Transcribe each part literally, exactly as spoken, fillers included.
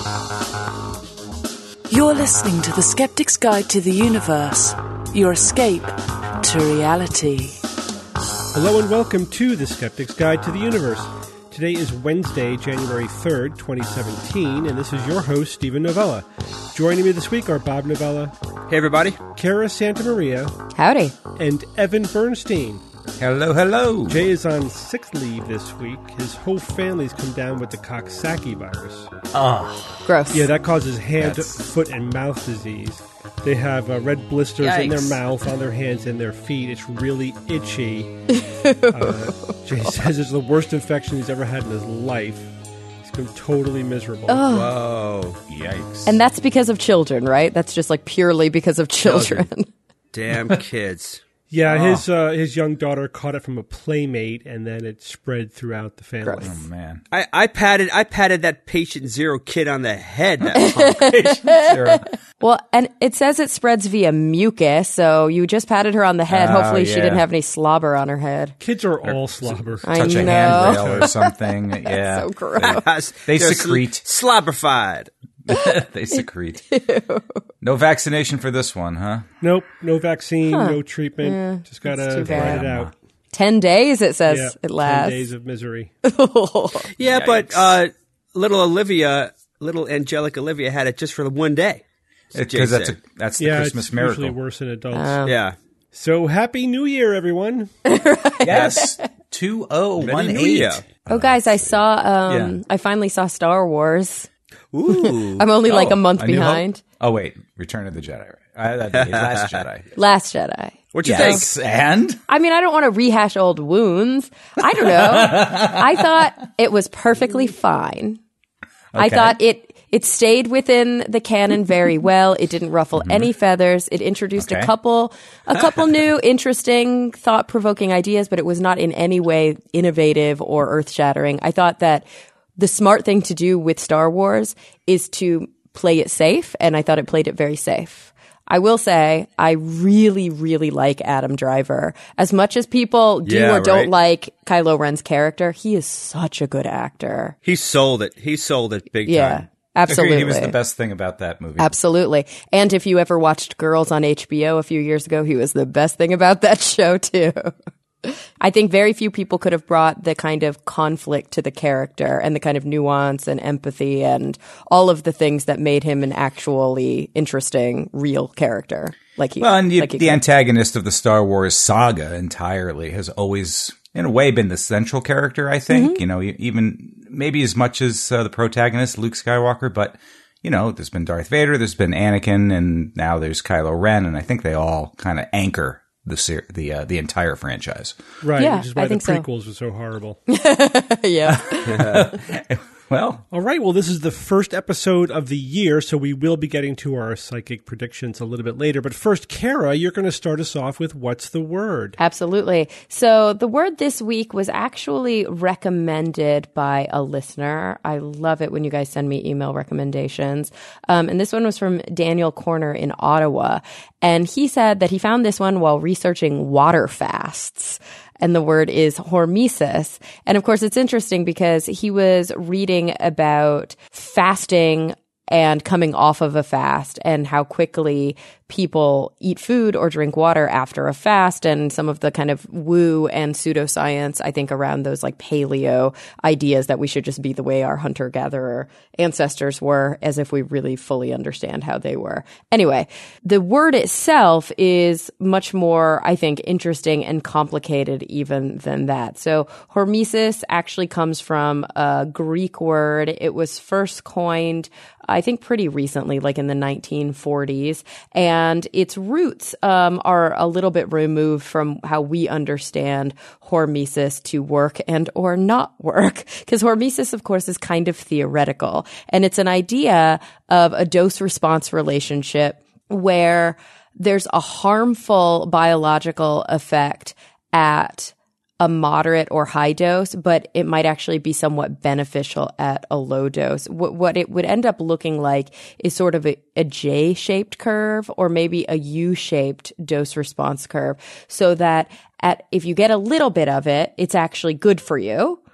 You're listening to The Skeptic's Guide to the Universe, your escape to reality. Hello and welcome to The Skeptic's Guide to the Universe. Today is Wednesday, January third, twenty seventeen, and this is your host, Stephen Novella. Joining me this week are Bob Novella. Hey, everybody. Kara Santamaria. Howdy. And Evan Bernstein. Hello, hello. Jay is on sick leave this week. His whole family's come down with the Coxsackie virus. Oh. Gross. Yeah, that causes hand, That's... foot, and mouth disease. They have uh, red blisters Yikes. in their mouth, on their hands, and their feet. It's really itchy. uh, Jay says it's the worst infection he's ever had in his life. He's been totally miserable. Oh. Whoa. Yikes. And that's because of children, right? That's just like purely because of children. Children. Damn kids. Yeah, Oh. his uh, his young daughter caught it from a playmate, and then it spread throughout the family. Gross. Oh, man. I, I patted I patted that patient zero kid on the head. That punk. Well, and it says it spreads via mucus, so you just patted her on the head. Oh, Hopefully she yeah. didn't have any slobber on her head. Kids are all slobber. I Touch a know. handrail or something. Yeah. So gross. They They're secrete. Sl- slobberfied. They secrete. No vaccination for this one, huh? Nope, no vaccine, no treatment. Just gotta too ride bad. it out. Ten days, it says Yeah, it lasts. ten days of misery. Yeah, Yikes. but uh, little Olivia, little angelic Olivia had it just for the one day. Jay Because that's a, said. that's the Yeah, Christmas it's miracle. usually worse in adults. Oh. Yeah. So happy New Year, everyone! Yes. two oh one Many New Year. eight. Oh, guys, I saw, um, Yeah. I finally saw Star Wars. Ooh. I'm only like a month A New Hope? behind. Oh, wait. Return of the Jedi. Right? Uh, that'd be Last Jedi. Last Jedi. What'd you Yes. And? I mean, I don't want to rehash old wounds. I don't know. I thought it was perfectly fine. I Okay. thought it it stayed within the canon very well. It didn't ruffle any feathers. It introduced Okay. a couple a couple new interesting, thought-provoking ideas, but it was not in any way innovative or earth-shattering. I thought that the smart thing to do with Star Wars is to play it safe, and I thought it played it very safe. I will say, I really, really like Adam Driver. As much as people do Yeah, or don't right. like Kylo Ren's character, he is such a good actor. He sold it. He sold it big Yeah, time. absolutely. Agreed, he was the best thing about that movie. Absolutely. And if you ever watched Girls on H B O a few years ago, he was the best thing about that show, too. I think very few people could have brought the kind of conflict to the character and the kind of nuance and empathy and all of the things that made him an actually interesting, real character. Like he, Well, and you, like he the could. antagonist of the Star Wars saga entirely has always, in a way, been the central character, I think. Mm-hmm. You know, even maybe as much as uh, the protagonist, Luke Skywalker, but, you know, there's been Darth Vader, there's been Anakin, and now there's Kylo Ren, and I think they all kind of anchor the ser- the uh, the entire franchise. Right, Yeah, which is why I the think so. prequels were so horrible. yeah. Well, All right, well, this is the first episode of the year, so we will be getting to our psychic predictions a little bit later. But first, Kara, you're going to start us off with What's the Word? Absolutely. So the word this week was actually recommended by a listener. I love it when you guys send me email recommendations. Um, and this one was from Daniel Corner in Ottawa. And he said that he found this one while researching water fasts. And the word is hormesis. And of course, it's interesting because he was reading about fasting and coming off of a fast and how quickly people eat food or drink water after a fast, and some of the kind of woo and pseudoscience, I think, around those like paleo ideas that we should just be the way our hunter-gatherer ancestors were, as if we really fully understand how they were. Anyway, the word itself is much more, I think, interesting and complicated even than that. So hormesis actually comes from a Greek word. It was first coined, I think, pretty recently, like in the nineteen forties. And its roots um, are a little bit removed from how we understand hormesis to work and or not work. Because hormesis, of course, is kind of theoretical. And it's an idea of a dose-response relationship where there's a harmful biological effect at a moderate or high dose, but it might actually be somewhat beneficial at a low dose. What, what it would end up looking like is sort of a, a J-shaped curve or maybe a U-shaped dose response curve, so that at if you get a little bit of it, it's actually good for you.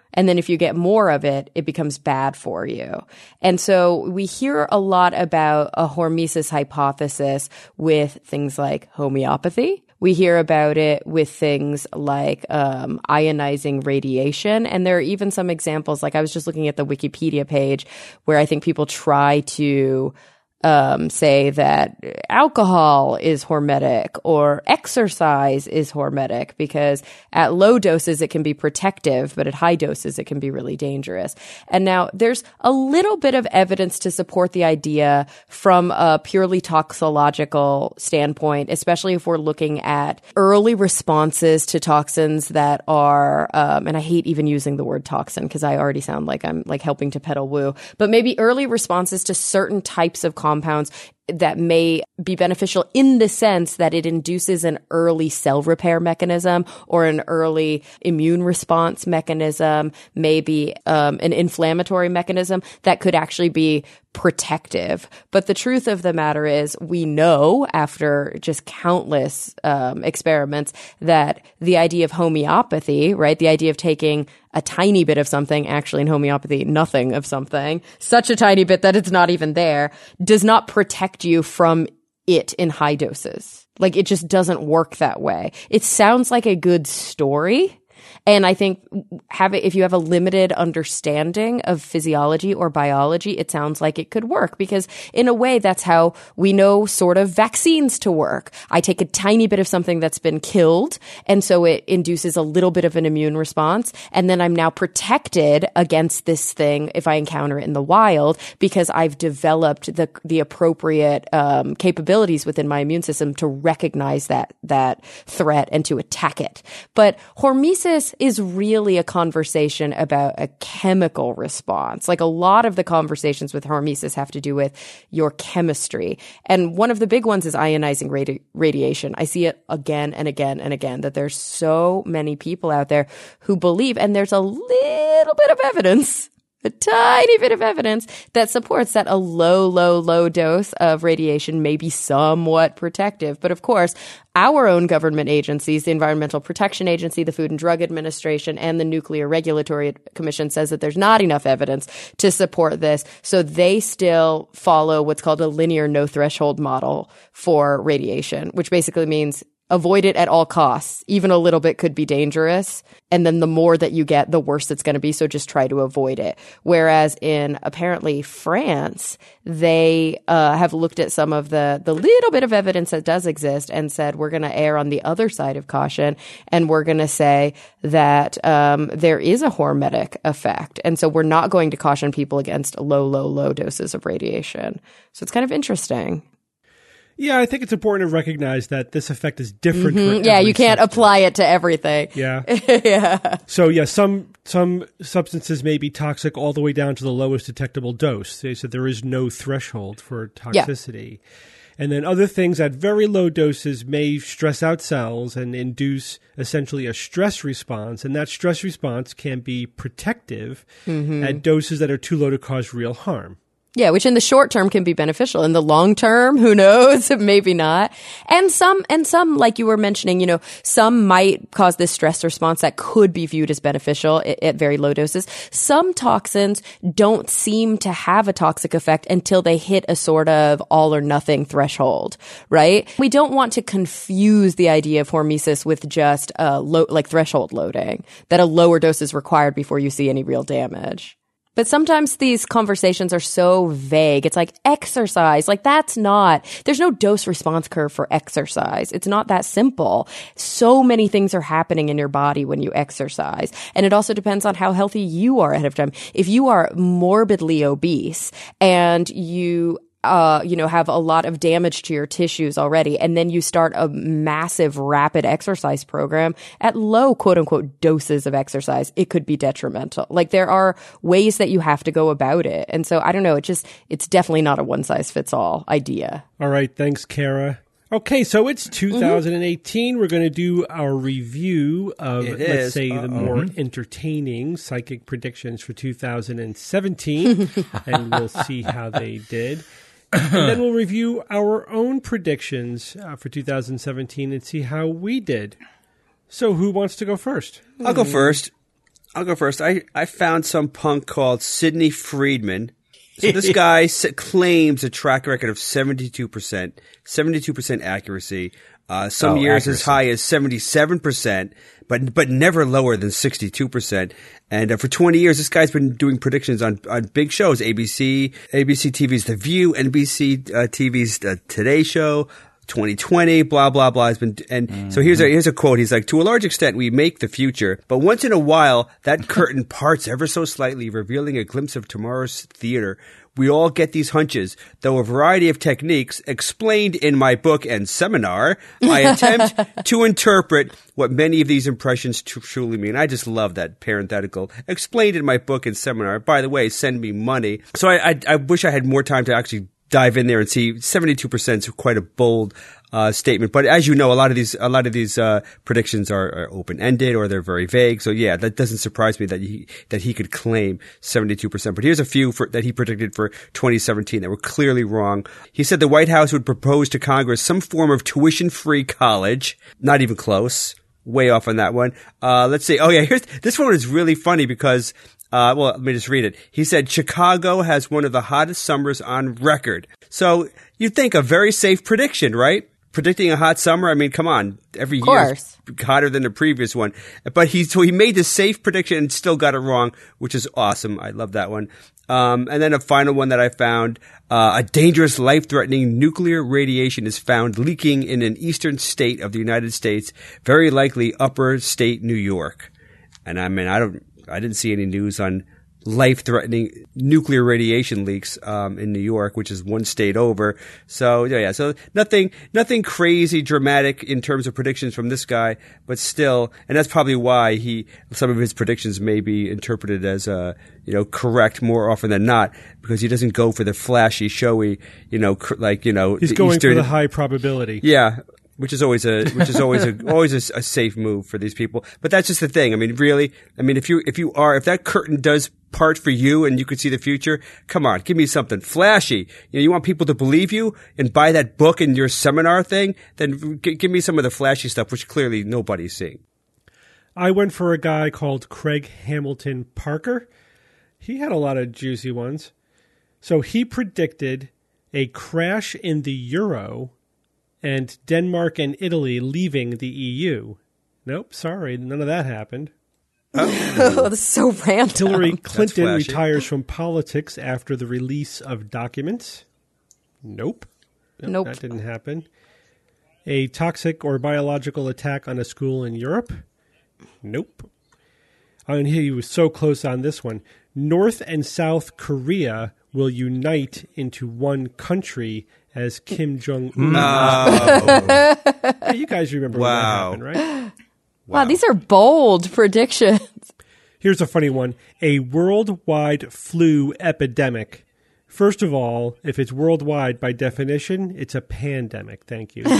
And then if you get more of it, it becomes bad for you. And so we hear a lot about a hormesis hypothesis with things like homeopathy. We hear about it with things like um, ionizing radiation. And there are even some examples, like I was just looking at the Wikipedia page where I think people try to Um, say that alcohol is hormetic or exercise is hormetic, because at low doses it can be protective, but at high doses it can be really dangerous. And now there's a little bit of evidence to support the idea from a purely toxicological standpoint, especially if we're looking at early responses to toxins that are, um, and I hate even using the word toxin because I already sound like I'm like helping to peddle woo, but maybe early responses to certain types of compounds that may be beneficial in the sense that it induces an early cell repair mechanism or an early immune response mechanism, maybe um, an inflammatory mechanism that could actually be protective. But the truth of the matter is we know after just countless um, experiments that the idea of homeopathy, right, the idea of taking a tiny bit of something, actually in homeopathy, nothing of something, such a tiny bit that it's not even there, does not protect you from it in high doses. Like, it just doesn't work that way. It sounds like a good story. And I think have it, if you have a limited understanding of physiology or biology, it sounds like it could work, because in a way that's how we know sort of vaccines to work. I take a tiny bit of something that's been killed, and so it induces a little bit of an immune response, and then I'm now protected against this thing if I encounter it in the wild, because I've developed the the appropriate um, capabilities within my immune system to recognize that that threat and to attack it. But hormesis is really a conversation about a chemical response. Like, a lot of the conversations with hormesis have to do with your chemistry. And one of the big ones is ionizing radi- radiation. I see it again and again and again, that there's so many people out there who believe, and there's a little bit of evidence, a tiny bit of evidence that supports that a low, low, low dose of radiation may be somewhat protective. But of course, our own government agencies, the Environmental Protection Agency, the Food and Drug Administration, and the Nuclear Regulatory Commission says that there's not enough evidence to support this. So they still follow what's called a linear no threshold model for radiation, which basically means avoid it at all costs. Even a little bit could be dangerous. And then the more that you get, the worse it's going to be. So just try to avoid it. Whereas in apparently France, they uh, have looked at some of the, the little bit of evidence that does exist and said, we're going to err on the other side of caution. And we're going to say that um, there is a hormetic effect. And so we're not going to caution people against low, low, low doses of radiation. So it's kind of interesting. Yeah, I think it's important to recognize that this effect is different. Mm-hmm. For yeah, every you can't substance. apply it to everything. Yeah. yeah. So, yeah, some some substances may be toxic all the way down to the lowest detectable dose. They said there is no threshold for toxicity. Yeah. And then other things at very low doses may stress out cells and induce essentially a stress response. And that stress response can be protective mm-hmm. at doses that are too low to cause real harm. Yeah, which in the short term can be beneficial. In the long term, who knows? Maybe not. And some, and some, like you were mentioning, you know, some might cause this stress response that could be viewed as beneficial at, at very low doses. Some toxins don't seem to have a toxic effect until they hit a sort of all or nothing threshold, right? We don't want to confuse the idea of hormesis with just uh low, like threshold loading, that a lower dose is required before you see any real damage. But sometimes these conversations are so vague. It's like exercise. Like, that's not, there's no dose response curve for exercise. It's not that simple. So many things are happening in your body when you exercise. And it also depends on how healthy you are ahead of time. If you are morbidly obese and you Uh, you know, have a lot of damage to your tissues already, and then you start a massive rapid exercise program at low quote unquote doses of exercise, it could be detrimental. Like, there are ways that you have to go about it. And so I don't know, it just, it's definitely not a one size fits all idea. All right. Thanks, Kara. Okay, so it's two thousand eighteen. Mm-hmm. We're going to do our review of, it let's is. say, Uh-oh. the more entertaining psychic predictions for two thousand seventeen, and we'll see how they did. And then we'll review our own predictions uh, for two thousand seventeen and see how we did. So who wants to go first? I'll go first. I'll go first. I, I found some punk called Sidney Friedman. So this guy s- claims a track record of seventy-two percent, seventy-two percent accuracy. Uh, some Oh, years accuracy. as high as seventy-seven percent, but but never lower than sixty-two percent. And uh, for twenty years, this guy's been doing predictions on, on big shows: A B C, A B C T V's The View, N B C uh, T V's uh, Today Show, twenty twenty, blah blah blah. Has been and mm-hmm. so here's a here's a quote. He's like, "To a large extent, we make the future, but once in a while, that curtain parts ever so slightly, revealing a glimpse of tomorrow's theater. We all get these hunches, though a variety of techniques explained in my book and seminar, I attempt to interpret what many of these impressions t- truly mean." I just love that parenthetical. Explained in my book and seminar. By the way, send me money. So I, I, I wish I had more time to actually dive in there and see. seventy-two percent is quite a bold uh, statement. But as you know, a lot of these, a lot of these uh, predictions are, are open-ended or they're very vague. So yeah, that doesn't surprise me that he that he could claim seventy-two percent. But here's a few for, that he predicted for twenty seventeen that were clearly wrong. He said the White House would propose to Congress some form of tuition-free college. Not even close. Way off on that one. Uh, let's see. Oh yeah, here's this one is really funny because. Uh, well, let me just read it. He said, Chicago has one of the hottest summers on record. So you'd think a very safe prediction, right? Predicting a hot summer. I mean, come on. Every year is hotter than the previous one. But he, so he made the safe prediction and still got it wrong, which is awesome. I love that one. Um, and then a final one that I found, uh, a dangerous, life-threatening nuclear radiation is found leaking in an eastern state of the United States, very likely upper state New York. And I mean, I don't, I didn't see any news on life-threatening nuclear radiation leaks um, in New York, which is one state over. So yeah, so nothing, nothing crazy dramatic in terms of predictions from this guy, but still, and that's probably why he some of his predictions may be interpreted as uh, you know correct more often than not, because he doesn't go for the flashy, showy, you know, cr- like you know, he's the going Eastern, for the high probability. Yeah. Which is always a which is always a always a, a safe move for these people, but that's just the thing. I mean, really, I mean, if you if you are if that curtain does part for you and you could see the future, come on, give me something flashy. You know, you want people to believe you and buy that book and your seminar thing, then g- give me some of the flashy stuff, which clearly nobody's seeing. I went for a guy called Craig Hamilton Parker. He had a lot of juicy ones. So he predicted a crash in the euro and Denmark and Italy leaving the E U. Nope, sorry, none of that happened. Oh, that's so random. Hillary Clinton retires from politics after the release of documents. Nope. nope. Nope. That didn't happen. A toxic or biological attack on a school in Europe. Nope. I mean, he was so close on this one. North and South Korea will unite into one country as Kim Jong-un. Oh. Hey, you guys remember Wow. when that happened, right? Wow, these are bold predictions. Here's a funny one. A worldwide flu epidemic. First of all, if it's worldwide, by definition, it's a pandemic. Thank you.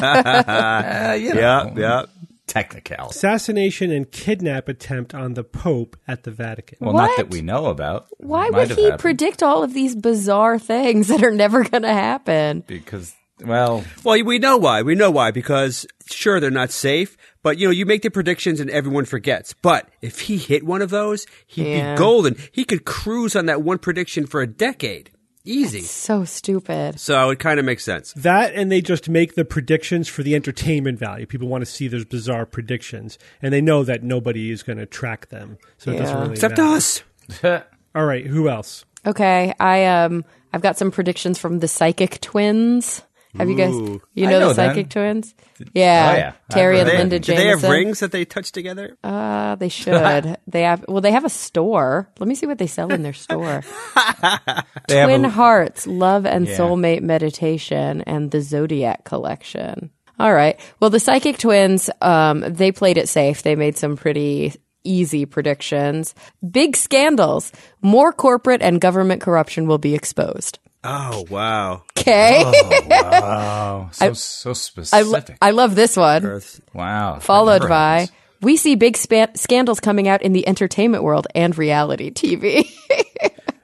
Uh, you know, Yeah, yeah. Technical. Assassination and kidnap attempt on the Pope at the Vatican. Well, What? not that we know about. Why Might would have he happened. predict all of these bizarre things that are never going to happen? Because, well, Well, we know why. We know why because sure they're not safe, but you know you make the predictions and everyone forgets. But if he hit one of those, he'd Yeah. be golden. He could cruise on that one prediction for a decade, easy. So stupid. So it kind of makes sense. That and they just make the predictions for the entertainment value. People want to see those bizarre predictions, and they know that nobody is going to track them. So it doesn't Yeah. really Except matter. us. All right, who else? Okay, I um I've got some predictions from the Psychic Twins. Have you guys Ooh. you I know, know the them. Psychic Twins? Yeah. Oh, yeah. Terry I've and heard Linda them. Do they have Jameson. rings that they touch together? Uh, they should. They have well they have a store. Let me see what they sell in their store. they have Twin a, Hearts, Love and Yeah. Soulmate Meditation, and the Zodiac Collection. All right. Well, the Psychic Twins, um, they played it safe. They made some pretty easy predictions. Big scandals. More corporate and government corruption will be exposed. Oh, wow. Okay. wow, so, so I, specific. lo- I love this one. Earth. wow. that Followed never by, happens. we see big span- scandals coming out in the entertainment world and reality T V.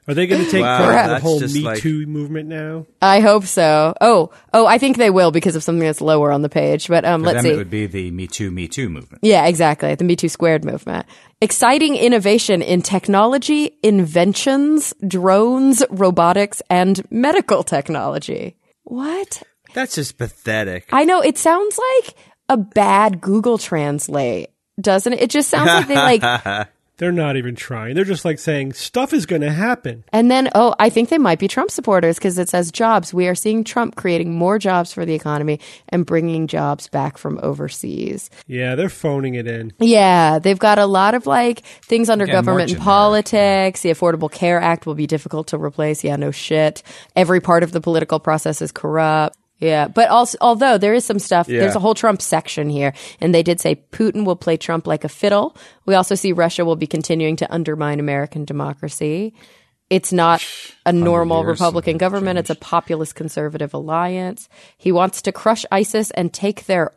Are they going to take Wow, part in the that's whole just Me like- Too movement now? I hope so. Oh, oh, I think they will because of something that's lower on the page. But um, For let's them, see. it would be the Me Too, Me Too movement. Yeah, exactly. The Me Too Squared movement. Exciting innovation in technology, inventions, drones, robotics, and medical technology. What? That's just pathetic. I know. It sounds like a bad Google Translate, doesn't it? It just sounds like they like... They're not even trying. They're just like saying stuff is going to happen. And then, oh, I think they might be Trump supporters because it says jobs. We are seeing Trump creating more jobs for the economy and bringing jobs back from overseas. Yeah, they're phoning it in. Yeah, they've got a lot of like things under Again, more government and generic, politics. The Affordable Care Act will be difficult to replace. Yeah, no shit. Every part of the political process is corrupt. Yeah, but also, although there is some stuff, Yeah. there's a whole Trump section here, and they did say Putin will play Trump like a fiddle. We also see Russia will be continuing to undermine American democracy. It's not a normal years Republican and government. It's a populist conservative alliance. He wants to crush ISIS and take their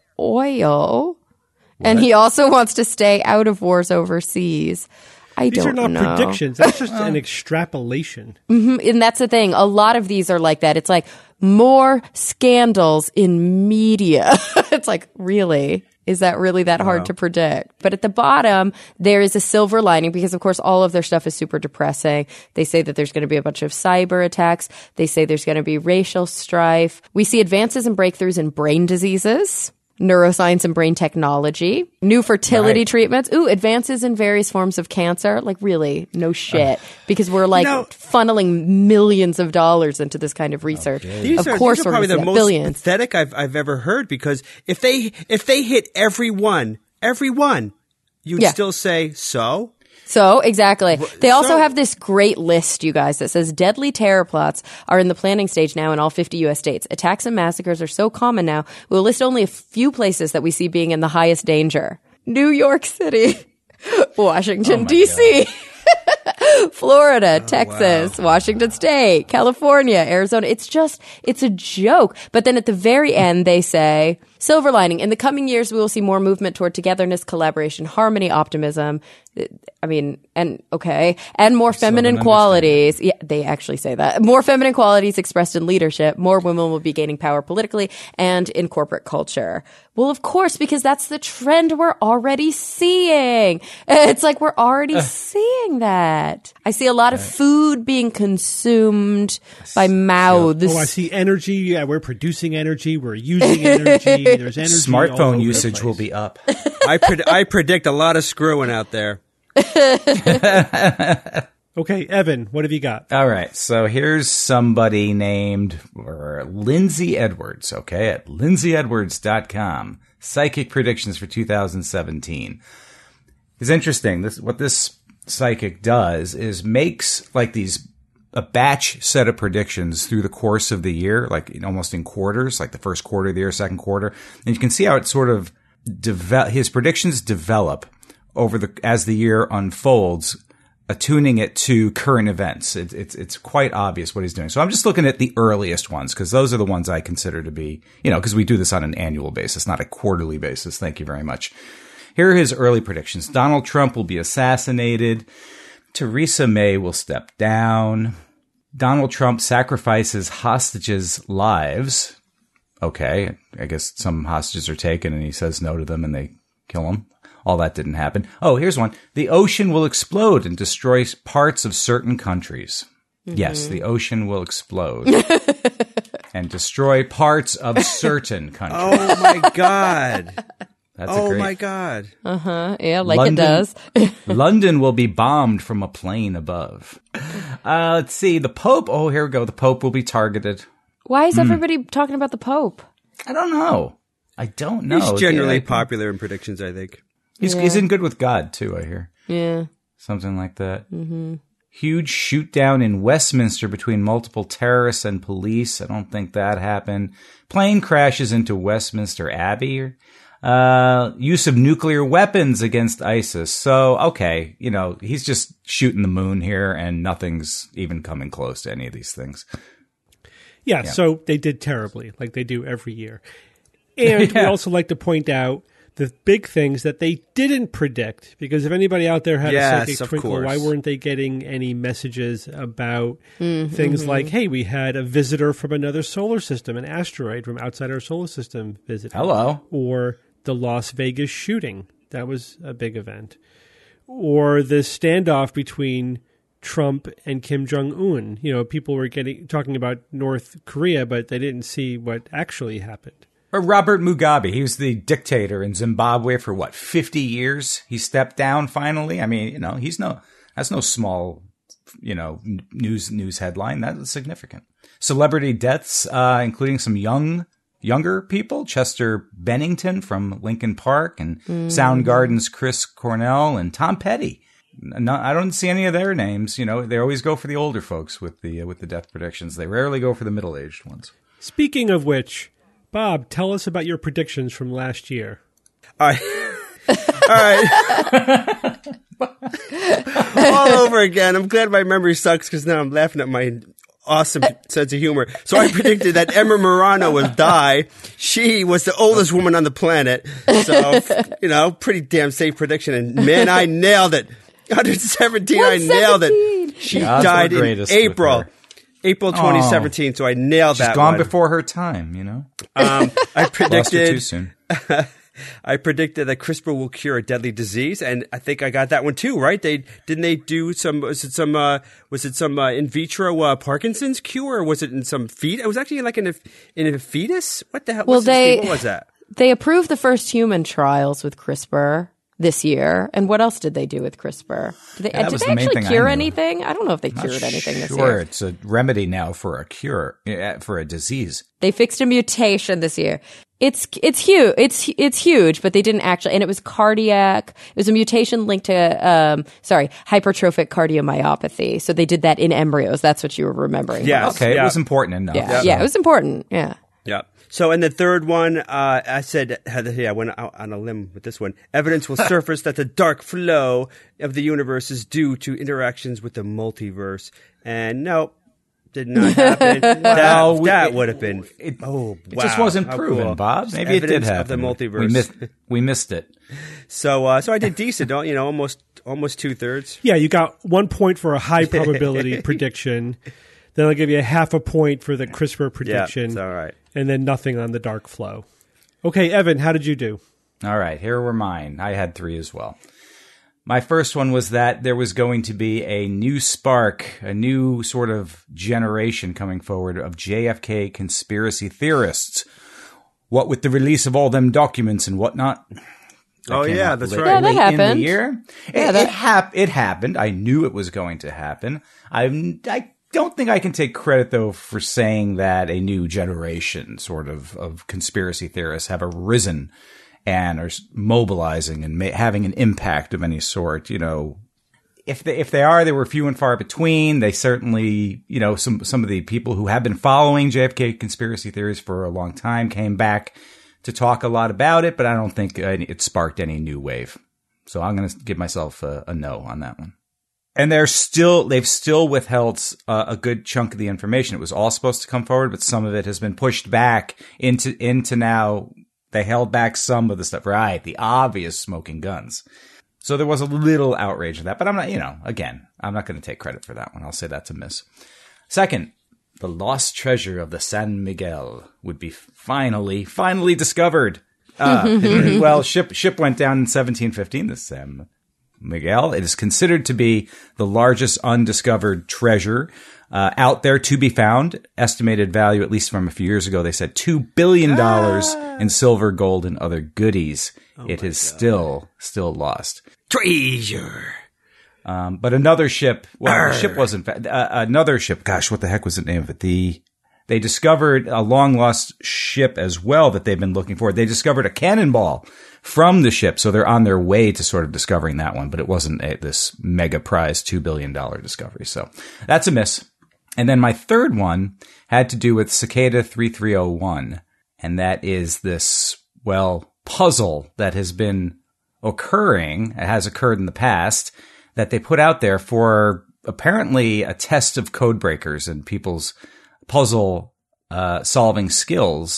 oil. And he also wants to stay out of wars overseas. I These don't are not know. predictions. That's just an extrapolation. And that's the thing. A lot of these are like that. It's like more scandals in media. It's like, really? Is that really that hard to predict? But at the bottom, there is a silver lining because, of course, all of their stuff is super depressing. They say that there's going to be a bunch of cyber attacks. They say there's going to be racial strife. We see advances and breakthroughs in brain diseases, neuroscience and brain technology, new fertility Right. treatments. Ooh, advances in various forms of cancer. Like, really, no shit. Because we're like You know- funneling millions of dollars into this kind of research. These of are, course, these are we're probably gonna the see most billions. pathetic I've I've ever heard. Because if they if they hit every one, every one, you'd Yeah. still say so. So, exactly. They also so- have this great list, you guys, that says deadly terror plots are in the planning stage now in all fifty U S states. Attacks and massacres are so common now, we'll list only a few places that we see being in the highest danger. New York City, Washington, D C, Florida, Texas, Washington State, California, Arizona. It's just, it's a joke. But then at the very end, they say, silver lining. In the coming years, we will see more movement toward togetherness, collaboration, harmony, optimism. I mean, and okay, and more feminine an qualities. Yeah, they actually say that. More feminine qualities expressed in leadership. More women will be gaining power politically and in corporate culture. Well, of course, because that's the trend we're already seeing. It's like we're already seeing that. I see a lot of food being consumed by mouths. Oh, I see energy. Yeah, we're producing energy. We're using energy. There's energy. all over Smartphone the usage place. will be up. I pred- I predict a lot of screwing out there. Okay, Evan, what have you got? All right, so here's somebody named or Lindsay Edwards, okay, at lindsay edwards dot com. Psychic predictions for two thousand seventeen. It's interesting. This what this psychic does is makes like these a batch set of predictions through the course of the year, like in, almost in quarters, like the first quarter of the year, second quarter, and you can see how it sort of develop. His predictions develop over the as the year unfolds, attuning it to current events. It, it's it's quite obvious what he's doing. So I'm just looking at the earliest ones because those are the ones I consider to be, you know, because we do this on an annual basis, not a quarterly basis. Thank you very much. Here are his early predictions. Donald Trump will be assassinated. Theresa May will step down. Donald Trump sacrifices hostages' lives. Okay, I guess some hostages are taken and he says no to them and they kill them. All that didn't happen. Oh, here's one. The ocean will explode and destroy parts of certain countries. Mm-hmm. Yes, the ocean will explode and destroy parts of certain countries. Oh my God! That's a Oh great. my God! Uh-huh. Yeah, like London, it does. London will be bombed from a plane above. Uh, let's see. The Pope. Oh, here we go. The Pope will be targeted. Why is everybody talking about the Pope? I don't know. I don't know. He's generally Yeah, popular in predictions, I think. He's, Yeah. he's in good with God, too, I hear. Yeah. Something like that. Mm-hmm. Huge shoot down in Westminster between multiple terrorists and police. I don't think that happened. Plane crashes into Westminster Abbey. Uh, use of nuclear weapons against ISIS. So, okay, you know, he's just shooting the moon here and nothing's even coming close to any of these things. Yeah, so they did terribly, like they do every year. And we also like to point out the big things that they didn't predict. Because if anybody out there had Yes, a psychic of twinkle, course. why weren't they getting any messages about Mm-hmm. things like, hey, we had a visitor from another solar system, an asteroid from outside our solar system visit. Hello. Or the Las Vegas shooting. That was a big event. Or the standoff between Trump and Kim Jong-un. You know, people were getting talking about North Korea, but they didn't see what actually happened. Or Robert Mugabe. He was the dictator in Zimbabwe for, what, fifty years? He stepped down finally. I mean, you know, he's no, that's no small, you know, n- news news headline. That is significant. Celebrity deaths, uh, including some young, younger people. Chester Bennington from Lincoln Park and Mm. Soundgarden's Chris Cornell and Tom Petty. No, I don't see any of their names. You know, they always go for the older folks with the uh, with the death predictions. They rarely go for the middle-aged ones. Speaking of which, Bob, tell us about your predictions from last year. All right. All right. All over again. I'm glad my memory sucks because now I'm laughing at my awesome sense of humor. So I predicted that Emma Morano would die. She was the oldest woman on the planet. So, you know, pretty damn safe prediction. And man, I nailed it. one seventeen, I nailed it. She God's died the in greatest with April. her. April twenty seventeen, so I nailed She's that gone one. before her time, you know? Um, I Lost her too predicted soon. I predicted that CRISPR will cure a deadly disease, and I think I got that one too, right? They didn't they do some was it some uh, was it some uh, in vitro uh, Parkinson's cure, or was it in some fetus? It was actually like in a in a fetus. What the hell? Well, what's this they thing? What was that? They approved the first human trials with CRISPR this year. And what else did they do with CRISPR? Did they, That did was they the main actually thing I cure knew. anything? I don't know if they Not cured anything this sure. year. It's a remedy now for a cure, uh, for a disease. They fixed a mutation this year. It's it's huge. It's it's huge, but they didn't actually. And it was cardiac. It was a mutation linked to um sorry hypertrophic cardiomyopathy. So they did that in embryos. That's what you were remembering. Yes. Okay, Yeah. it was important enough. Yeah. so- Yeah. It was important. Yeah. Yeah. So in the third one, uh, I said, yeah, I went out on a limb with this one. Evidence will surface that the dark flow of the universe is due to interactions with the multiverse. And no, did not happen. that Well, we- that it- would have been. It, oh, it wow. just wasn't How proven, cool. Bob. Maybe it did Evidence happen. of the multiverse. We missed, we missed it. So, uh, so I did decent. You know, almost almost two thirds. Yeah, you got one point for a high probability prediction. Then I'll give you a half a point for the CRISPR Yeah, prediction. it's all right. And then nothing on the dark flow. Okay, Evan, how did you do? All right, here were mine. I had three as well. My first one was that there was going to be a new spark, a new sort of generation coming forward of J F K conspiracy theorists. What with the release of all them documents and whatnot. That Oh, came yeah, out that's late- right. Yeah, that late in happened. the year. Yeah, it, that- it, hap- it happened. I knew it was going to happen. I'm, I don't think I can take credit, though, for saying that a new generation sort of, of conspiracy theorists have arisen and are s- mobilizing and ma- having an impact of any sort. You know, if they, if they are, they were few and far between. They certainly, you know, some, some of the people who have been following J F K conspiracy theories for a long time came back to talk a lot about it, but I don't think uh, it sparked any new wave. So I'm going to give myself a, a no on that one. And they're still, they've still withheld uh, a good chunk of the information. It was all supposed to come forward, but some of it has been pushed back into, into now. They held back some of the stuff, right? The obvious smoking guns. So there was a little outrage of that, but I'm not, you know, again, I'm not going to take credit for that one. I'll say that's a miss. Second, the lost treasure of the San Miguel would be finally, finally discovered. Uh, well, ship, ship went down in seventeen fifteen, the San Miguel. It is considered to be the largest undiscovered treasure uh, out there to be found. Estimated value, at least from a few years ago, they said two billion dollars ah. in silver, gold, and other goodies. Oh it is God. still, still lost. Treasure. Um, but another ship, well, the ship wasn't, uh, another ship, gosh, what the heck was the name of it? The, they discovered a long lost ship as well that they've been looking for. They discovered a cannonball from the ship. So they're on their way to sort of discovering that one, but it wasn't a, this mega prize two billion dollars discovery. So that's a miss. And then my third one had to do with Cicada thirty-three oh one. And that is this, well, puzzle that has been occurring, it has occurred in the past, that they put out there for apparently a test of code breakers and people's puzzle uh, solving skills.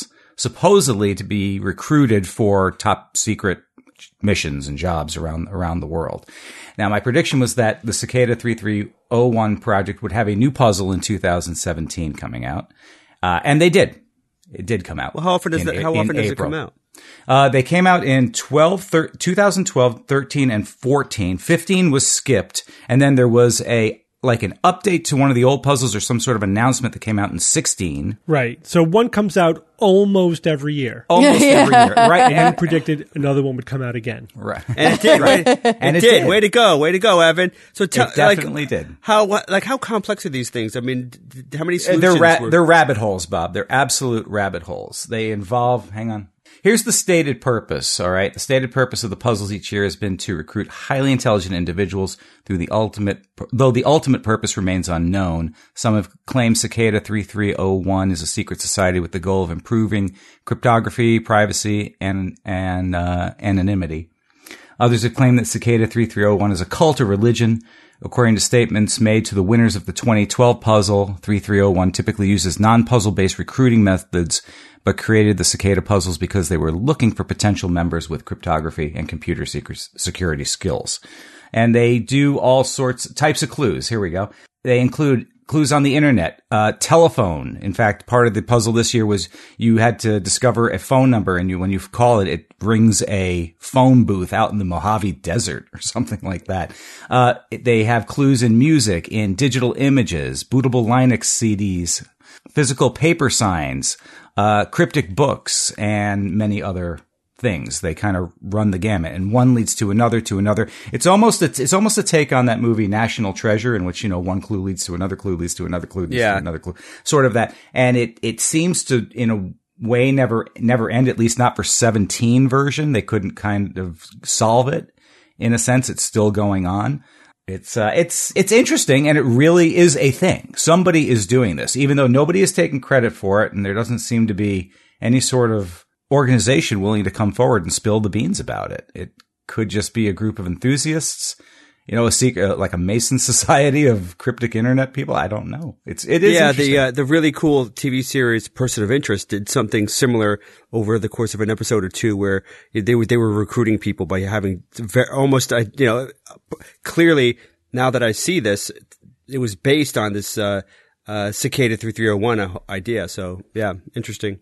supposedly to be recruited for top secret missions and jobs around around the world. Now, my prediction was that the Cicada thirty-three oh one project would have a new puzzle in two thousand seventeen coming out, uh, and they did. It did come out. Well, how often does in, that? How often does April. it come out? Uh, they came out in twelve, thir- twenty twelve, thirteen, and fourteen. fifteen was skipped, and then there was a like an update to one of the old puzzles or some sort of announcement that came out in sixteen. Right. So one comes out almost every year. Almost yeah. every year. Right. And you predicted another one would come out again. Right. And it did. Right. Way, and it, it did. did. Way to go. Way to go, Evan. So tell, it definitely like, did. How like how complex are these things? I mean, d- how many solutions? They're ra- were- they're rabbit holes, Bob. They're absolute rabbit holes. They involve. Hang on. Here's the stated purpose, all right? The stated purpose of the puzzles each year has been to recruit highly intelligent individuals through the ultimate, though the ultimate purpose remains unknown. Some have claimed Cicada thirty-three oh one is a secret society with the goal of improving cryptography, privacy, and, and, uh, anonymity. Others have claimed that Cicada thirty-three oh one is a cult or religion. According to statements made to the winners of the twenty twelve puzzle, thirty-three oh one typically uses non-puzzle based recruiting methods, but created the Cicada puzzles because they were looking for potential members with cryptography and computer security skills. And they do all sorts, types of clues. Here we go. They include clues on the internet, uh, telephone. In fact, part of the puzzle this year was you had to discover a phone number, and you, when you call it, it brings a phone booth out in the Mojave Desert or something like that. Uh, they have clues in music, in digital images, bootable Linux C Ds, physical paper signs, uh, cryptic books, and many other things. They kind of run the gamut, and one leads to another to another. It's almost a, it's almost a take on that movie National Treasure, in which, you know, one clue leads to another clue leads to another clue leads yeah. to another clue, sort of that. And it it seems to, in a way, never never end. At least not for seventeen version. They couldn't kind of solve it. In a sense, it's still going on. It's uh, it's it's interesting, and it really is a thing. Somebody is doing this, even though nobody is taking credit for it, and there doesn't seem to be any sort of organization willing to come forward and spill the beans about it. It could just be a group of enthusiasts, you know, a secret, like a Mason society of cryptic internet people. I don't know. It's it is yeah. The uh, the really cool T V series Person of Interest did something similar over the course of an episode or two, where they were they were recruiting people by having very, almost uh, you know clearly, now that I see this, it was based on this uh, uh, Cicada thirty-three oh one idea. So yeah, interesting.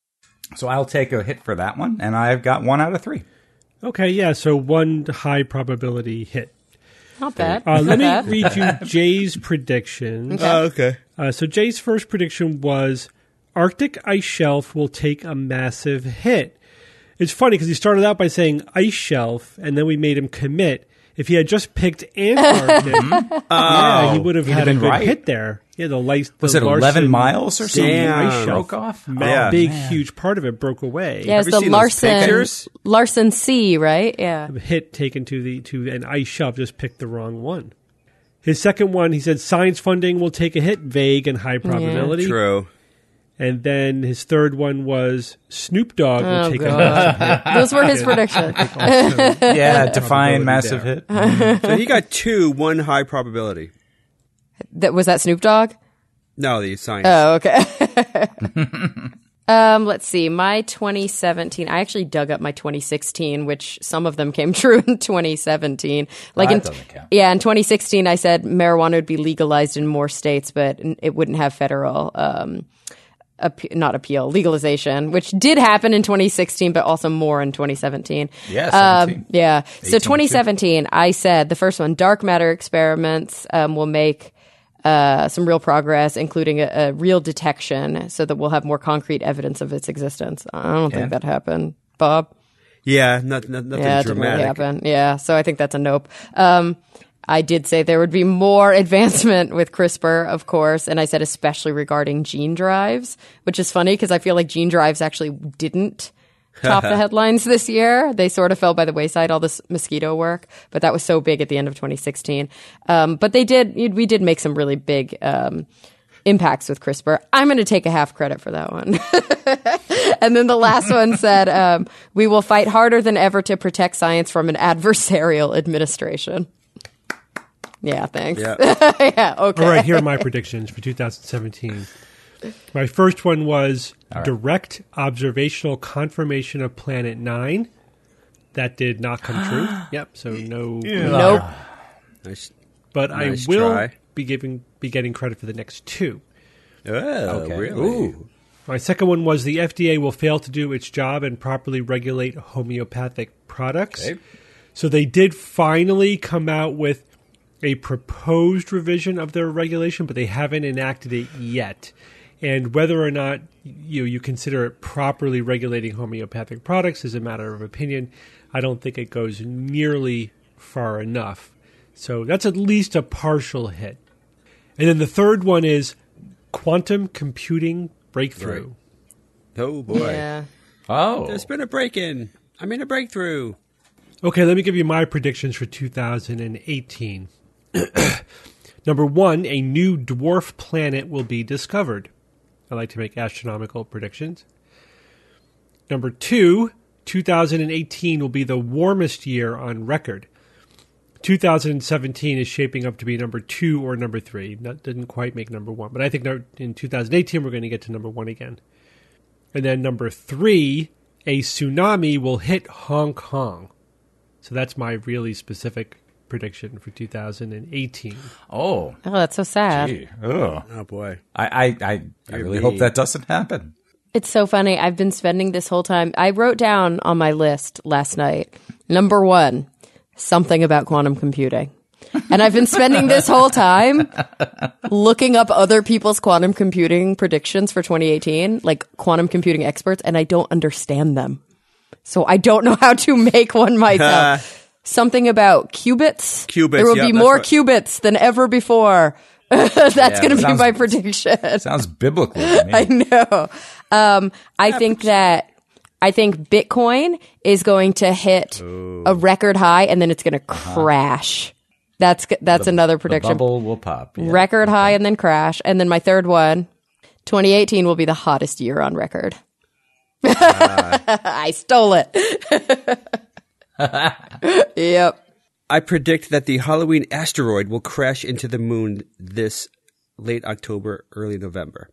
So I'll take a hit for that one, and I've got one out of three. Okay, yeah, so one high probability hit. Not bad. Uh, let Not me bad. read you Jay's predictions. Okay. Oh, okay. Uh, so Jay's first prediction was Arctic ice shelf will take a massive hit. It's funny because he started out by saying ice shelf, and then we made him commit. If he had just picked Antarctic, yeah, he would have He'd had have a been good right. hit there. Yeah, the light. Was the it eleven Larson miles or something? Damn. ice shelf Broke off? ma- Yeah. big, Man. huge part of it broke away. Yeah, it's Have you the seen those Larson pictures? Larson C, right? Yeah. A hit taken to the to an ice shelf, just picked the wrong one. His second one, he said science funding will take a hit, vague and high probability. True. And then his third one was Snoop Dogg will Oh, take God. a massive hit. Those were his predictions. Also, Yeah, define Probability massive there. hit. So he got two, one high probability. That was that Snoop Dogg? No, the science. Oh, okay. um, let's see. My twenty seventeen. I actually dug up my twenty sixteen, which some of them came true in twenty seventeen. Like That in doesn't count. yeah, in twenty sixteen, I said marijuana would be legalized in more states, but it wouldn't have federal. Um, Appe- not appeal, legalization, which did happen in twenty sixteen, but also more in twenty seventeen. Yeah, Um, seventeen. yeah. So eighteen, twenty seventeen, I said the first one, dark matter experiments um, will make uh, some real progress, including a, a real detection, so that we'll have more concrete evidence of its existence. I don't think Yeah. that happened, Bob. Yeah, not, not, nothing Yeah, it didn't really dramatic. happen. Yeah, so I think that's a nope. Um, I did say there would be more advancement with CRISPR, of course, and I said especially regarding gene drives, which is funny because I feel like gene drives actually didn't top the headlines this year. They sort of fell by the wayside, all this mosquito work, but that was so big at the end of twenty sixteen. Um, but they did, we did make some really big um, impacts with CRISPR. I'm going to take a half credit for that one. And then the last one said, um, we will fight harder than ever to protect science from an adversarial administration. Yeah, thanks. Yeah. Yeah, okay. all right, here are my predictions for two thousand seventeen. My first one was right. direct observational confirmation of Planet Nine. That did not come true. Yep. So no. Nope. Nice. But Nice I will try. be giving be getting credit for the next two. Oh, Okay. really? Ooh. My second one was the F D A will fail to do its job and properly regulate homeopathic products. Okay. So they did finally come out with a proposed revision of their regulation, but they haven't enacted it yet. And whether or not you you consider it properly regulating homeopathic products is a matter of opinion. I don't think it goes nearly far enough. So that's at least a partial hit. And then the third one is quantum computing breakthrough. Right. Oh, boy. Yeah. Oh. There's been a break-in. I mean, a breakthrough. Okay, let me give you my predictions for two thousand eighteen. Number one, a new dwarf planet will be discovered. I like to make astronomical predictions. Number two, two thousand eighteen will be the warmest year on record. two thousand seventeen is shaping up to be number two or number three. That didn't quite make number one, but I think in two thousand eighteen we're going to get to number one again. And then number three, a tsunami will hit Hong Kong. So that's my really specific prediction for two thousand eighteen. Oh. Oh, that's so sad. Gee. Ugh. Oh, boy. I, I, I, I really me. hope that doesn't happen. It's so funny. I've been spending this whole time. I wrote down on my list last night, number one, something about quantum computing. And I've been spending this whole time looking up other people's quantum computing predictions for twenty eighteen, like quantum computing experts, and I don't understand them. So I don't know how to make one myself. Something about qubits. Qubits, There will yeah, be that's more right. qubits than ever before. That's going to be sounds- my prediction. Sounds biblical to me. I know. Um, I think that I think Bitcoin is going to hit a record high and then it's going to crash. That's that's another The prediction. bubble will pop. Yeah. Record high and then crash. And then my third one, twenty eighteen will be the hottest year on record. I stole it. Yep. I predict that the Halloween asteroid will crash into the moon this late October, early November.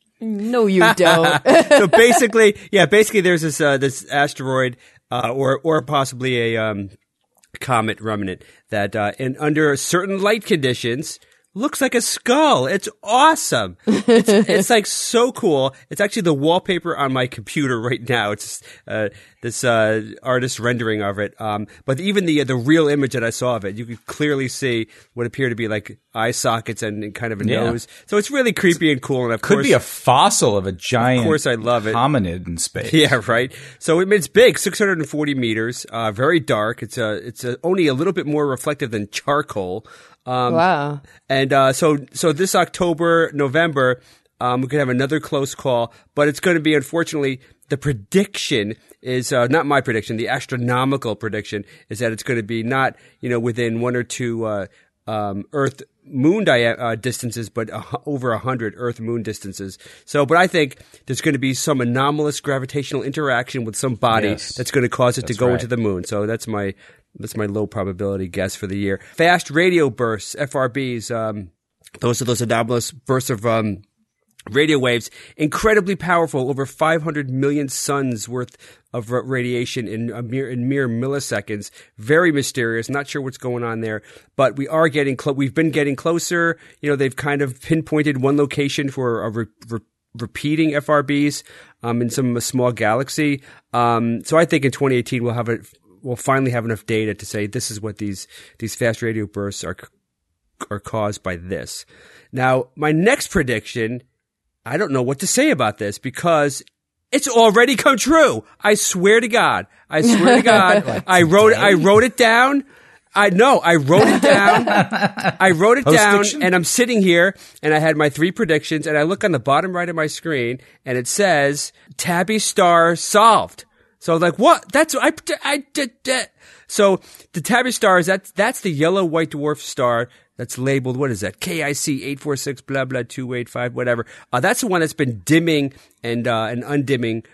No, you don't. So basically, yeah, basically there's this uh, this asteroid uh, or or possibly a um, comet remnant that uh, in under certain light conditions looks like a skull. It's awesome. It's, it's like so cool. It's actually the wallpaper on my computer right now. It's uh, this uh, artist rendering of it. Um, but even the the real image that I saw of it, you could clearly see what appear to be like eye sockets and, and kind of a Yeah. nose. So it's really creepy and cool. And of Could course, be a fossil of a giant Of course I love it. hominid in space. yeah, right. So it, it's big, six hundred forty meters, uh, very dark. It's a, it's a, only a little bit more reflective than charcoal. Um, Wow. And uh, so, so this October, November, um, we could have another close call, but it's going to be, unfortunately, the prediction is uh, not my prediction. The astronomical prediction is that it's going to be not, you know, within one or two uh, um, Earth moon dia- uh, distances, but a, hu- over a hundred Earth moon distances. So, but I think there's going to be some anomalous gravitational interaction with some body Yes. that's going to cause it to That's go right. into the moon. So that's my that's my low probability guess for the year. Fast radio bursts, F R Bs. Um, those are those anomalous bursts of um, radio waves, incredibly powerful, over five hundred million suns worth of ra- radiation in a mere in mere milliseconds. Very mysterious. Not sure what's going on there, but we are getting clo- we've been getting closer. You know, they've kind of pinpointed one location for a re- re- repeating F R Bs um, in some small galaxy. Um, so I think in twenty eighteen we'll have a we'll finally have enough data to say this is what these these fast radio bursts are are caused by this. Now, my next prediction, I don't know what to say about this because it's already come true. I swear to God. I swear to God. I wrote I wrote it down. I know. I wrote it down. I wrote it down, Post-diction? and I'm sitting here, and I had my three predictions, and I look on the bottom right of my screen, and it says Tabby Star solved. So I was like, what? That's I I did that. So the Tabby Star is that that's the yellow white dwarf star that's labeled, what is that? K I C eight four six blah blah two eight five whatever. Uh, that's the one that's been dimming and uh, and undimming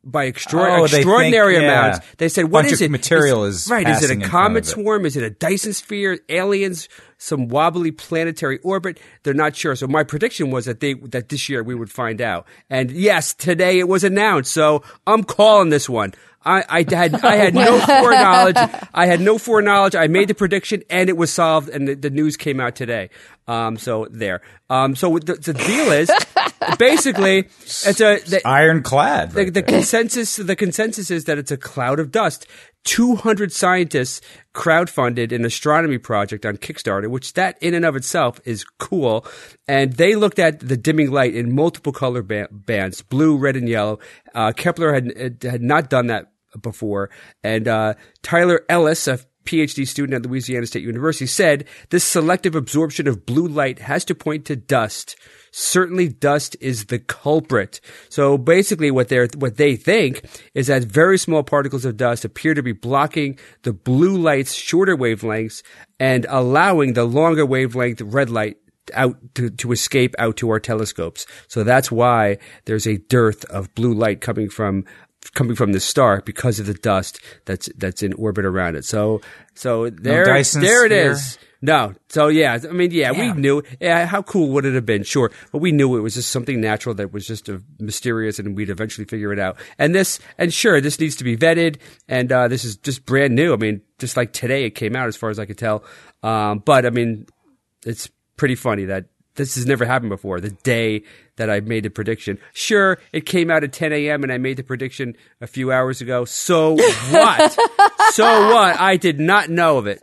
by extra- Oh, they extraordinary think, yeah. amounts. They said, "What Bunch is of it? material is right? Is it passing a in front comet of it. swarm? Is it a Dyson sphere? Aliens? Some wobbly planetary orbit? They're not sure." So my prediction was that they that this year we would find out. And yes, today it was announced. So I'm calling this one. I, I had I had no foreknowledge. I had no foreknowledge. I made the prediction, and it was solved, and the, the news came out today. Um, so there. Um, so the, the deal is, basically, it's a the, Ironclad. the, Right the there. consensus. The consensus is that it's a cloud of dust. two hundred scientists crowdfunded an astronomy project on Kickstarter, which that in and of itself is cool. And they looked at the dimming light in multiple color ba- bands, blue, red, and yellow. Uh, Kepler had had not done that before. And uh, Tyler Ellis, a PhD student at Louisiana State University, said this selective absorption of blue light has to point to dust. Certainly dust is the culprit. So basically what they're, what they think is that very small particles of dust appear to be blocking the blue light's shorter wavelengths and allowing the longer wavelength red light out to, to escape out to our telescopes. So that's why there's a dearth of blue light coming from coming from the star because of the dust that's that's in orbit around it. So so there Dyson there it sphere? is. No. So yeah, I mean yeah, Yeah. we knew. Yeah, how cool would it have been? Sure, but we knew it was just something natural that was just a mysterious, and we'd eventually figure it out. And this, and sure, this needs to be vetted, and uh, this is just brand new. I mean, just like today it came out, as far as I could tell. Um, but I mean, it's pretty funny that this has never happened before. The day that I made the prediction. Sure, it came out at ten a.m. and I made the prediction a few hours ago. So what? So what? I did not know of it.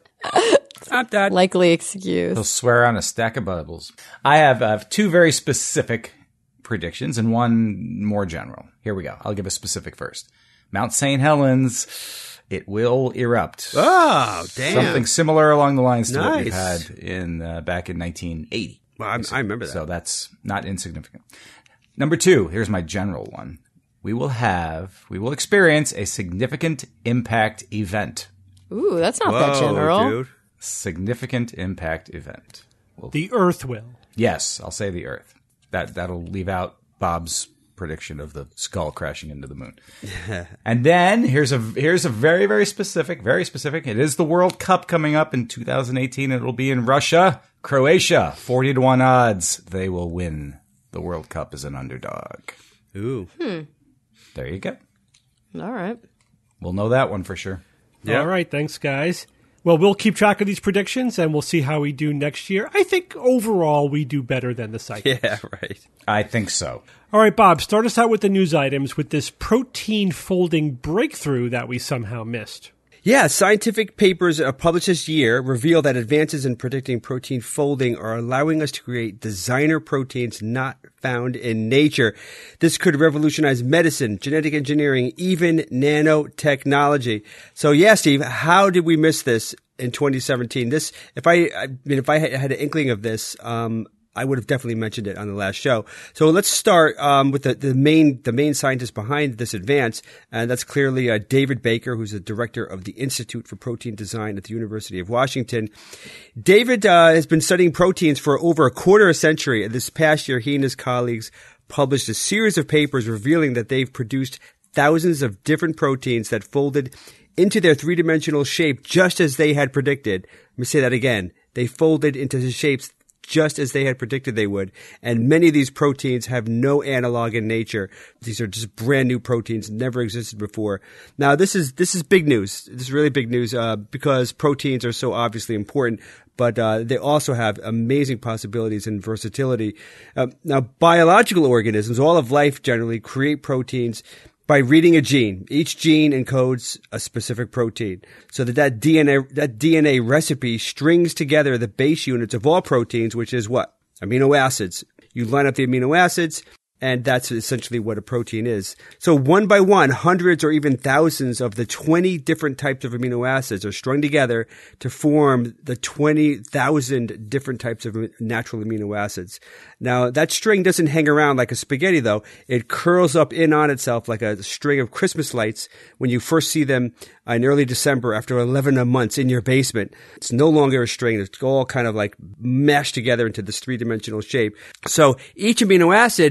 I'm done. Likely excuse. He'll swear on a stack of Bibles. I have uh, two very specific predictions and one more general. Here we go. I'll give a specific first. Mount Saint Helens, it will erupt. Oh, damn. Something similar along the lines to what we've Nice. had in uh, back in nineteen eighty. Well, I'm, I remember that. So that's not insignificant. Number two, here's my general one. We will have, we will experience a significant impact event. Ooh, that's not Whoa, that general. dude. Significant impact event. Well, The Earth will. yes, I'll say the Earth. That, that'll leave out Bob's prediction of the skull crashing into the moon. And then here's a, here's a very, very specific, very specific. It is the World Cup coming up in two thousand eighteen. It'll be in Russia. Croatia, forty to one odds. They will win the World Cup as an underdog. Ooh. There you go. All right. We'll know that one for sure. Yeah. All right, thanks, guys. Well, we'll keep track of these predictions, and we'll see how we do next year. I think overall we do better than the cycle. Yeah, right. I think so. All right, Bob, start us out with the news items with this protein folding breakthrough that we somehow missed. Yeah, scientific papers uh, published this year reveal that advances in predicting protein folding are allowing us to create designer proteins not found in nature. This could revolutionize medicine, genetic engineering, even nanotechnology. So yeah, Steve, how did we miss this in twenty seventeen? This, if I, I mean, if I had, had an inkling of this, um, I would have definitely mentioned it on the last show. So let's start um, with the, the main the main scientist behind this advance, and that's clearly uh, David Baker, who's the director of the Institute for Protein Design at the University of Washington. David uh, has been studying proteins for over a quarter of a century, and this past year he and his colleagues published a series of papers revealing that they've produced thousands of different proteins that folded into their three-dimensional shape just as they had predicted. Let me say that again. They folded into the shapes just as they had predicted they would. And many of these proteins have no analog in nature. These are just brand new proteins, never existed before. Now, this is this is big news. This is really big news uh, because proteins are so obviously important, but uh, they also have amazing possibilities and versatility. Uh, now, biological organisms, all of life generally, create proteins by reading a gene. Each gene encodes a specific protein. So that that D N A, that D N A recipe strings together the base units of all proteins, which is what? Amino acids. You line up the amino acids, and that's essentially what a protein is. So one by one, hundreds or even thousands of the twenty different types of amino acids are strung together to form the twenty thousand different types of natural amino acids. Now, that string doesn't hang around like a spaghetti, though. It curls up in on itself like a string of Christmas lights when you first see them in early December after eleven months in your basement. It's no longer a string. It's all kind of like mashed together into this three-dimensional shape. So each amino acid has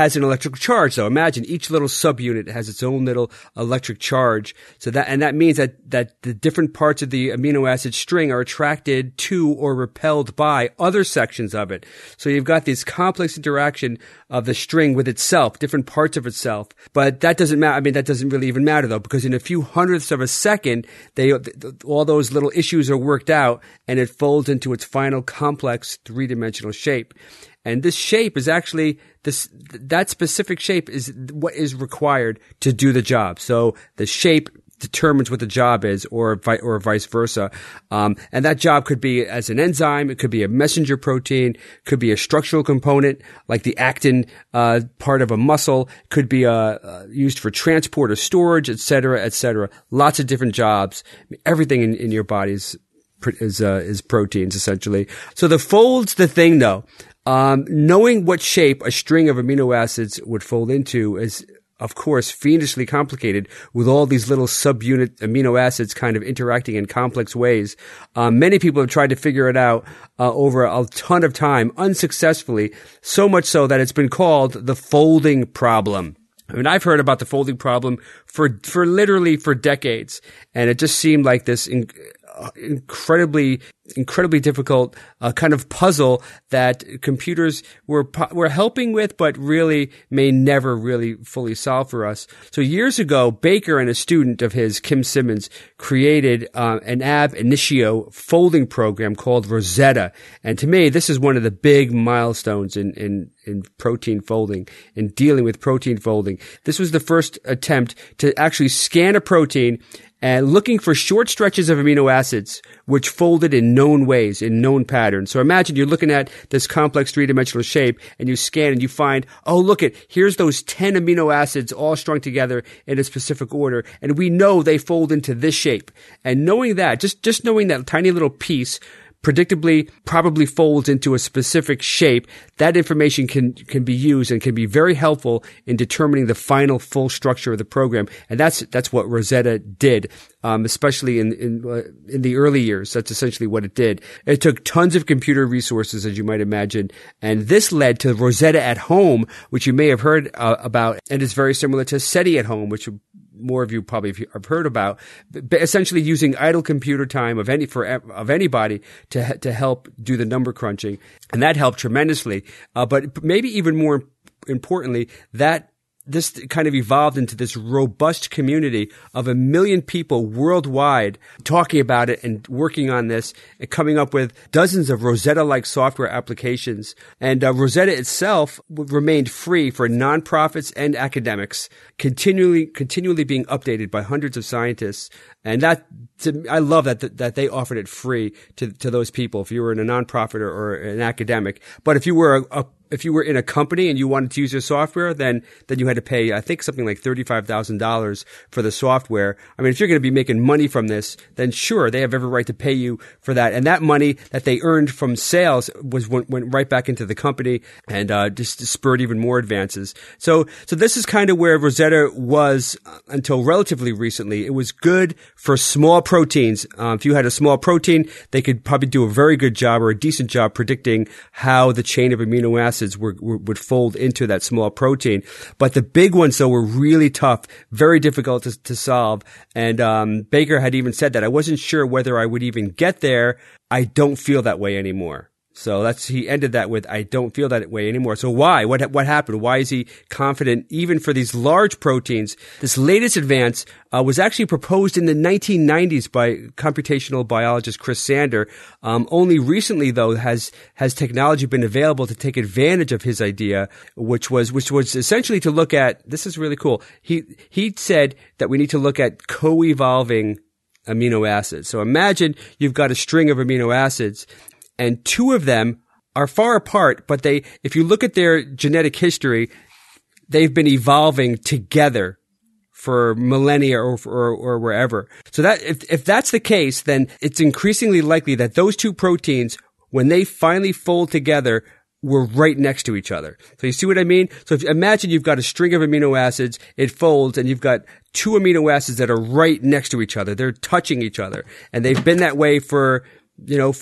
has an electrical charge, though. Imagine each little subunit has its own little electric charge. So that, and that means that, that the different parts of the amino acid string are attracted to or repelled by other sections of it. So you've got this complex interaction of the string with itself, different parts of itself. But that doesn't matter. I mean, that doesn't really even matter, though, because in a few hundredths of a second, they, all those little issues are worked out, and it folds into its final complex three-dimensional shape. And this shape is actually this, that specific shape is what is required to do the job. So the shape determines what the job is, or or vice versa. Um, and that job could be as an enzyme, it could be a messenger protein, could be a structural component like the actin uh, part of a muscle, could be uh, uh, used for transport or storage, et cetera, et cetera. Lots of different jobs. Everything in, in your body is is, uh, is proteins essentially. So the fold's the thing, though. Um, knowing what shape a string of amino acids would fold into is, of course, fiendishly complicated with all these little subunit amino acids kind of interacting in complex ways. Um, many people have tried to figure it out uh, over a ton of time, unsuccessfully, so much so that it's been called the folding problem. I mean, I've heard about the folding problem for for literally for decades, and it just seemed like this in, uh, incredibly incredibly difficult uh, kind of puzzle that computers were were helping with, but really may never really fully solve for us. So years ago, Baker and a student of his, Kim Simmons, created uh, an ab initio folding program called Rosetta. And to me, this is one of the big milestones in in in protein folding, in dealing with protein folding. This was the first attempt to actually scan a protein and looking for short stretches of amino acids which folded in known ways, in known patterns. So imagine you're looking at this complex three-dimensional shape, and you scan and you find, oh, look at, here's those ten amino acids all strung together in a specific order, and we know they fold into this shape. And knowing that, just, just knowing that tiny little piece predictably probably folds into a specific shape, that information can can be used and can be very helpful in determining the final full structure of the program. And that's that's what Rosetta did, um, especially in in, uh, in the early years. That's essentially what it did. It took tons of computer resources, as you might imagine, and this led to Rosetta at Home, which you may have heard uh, about, and is very similar to SETI at Home, which more of you probably have heard about, but essentially using idle computer time of any for of anybody to to help do the number crunching, and that helped tremendously. Uh, but maybe even more importantly, that this kind of evolved into this robust community of a million people worldwide talking about it and working on this and coming up with dozens of Rosetta-like software applications. And uh, Rosetta itself remained free for nonprofits and academics, continually continually being updated by hundreds of scientists. And that, to, I love that that they offered it free to to those people. If you were in a nonprofit or, or an academic, but if you were a, a if you were in a company and you wanted to use their software, then then you had to pay, I think, something like thirty-five thousand dollars for the software. I mean, if you're going to be making money from this, then sure, they have every right to pay you for that. And that money that they earned from sales was went, went right back into the company and uh, just spurred even more advances. So so this is kind of where Rosetta was until relatively recently. It was good for small proteins. Um, if you had a small protein, they could probably do a very good job or a decent job predicting how the chain of amino acids Were, were, would fold into that small protein. But the big ones, though, were really tough, very difficult to, to solve. And um, Baker had even said that I wasn't sure whether I would even get there. I don't feel that way anymore. So that's, he ended that with, I don't feel that way anymore. So why? What, what happened? Why is he confident even for these large proteins? This latest advance uh, was actually proposed in the nineteen nineties by computational biologist Chris Sander. Um, only recently, though, has, has technology been available to take advantage of his idea, which was, which was essentially to look at, this is really cool. He, he said that we need to look at co-evolving amino acids. So imagine you've got a string of amino acids, and two of them are far apart, but they, if you look at their genetic history, they've been evolving together for millennia or, or, or wherever. So that, if, if that's the case, then it's increasingly likely that those two proteins, when they finally fold together, were right next to each other. So you see what I mean? So if, imagine you've got a string of amino acids, it folds, and you've got two amino acids that are right next to each other. They're touching each other. And they've been that way for, you know, for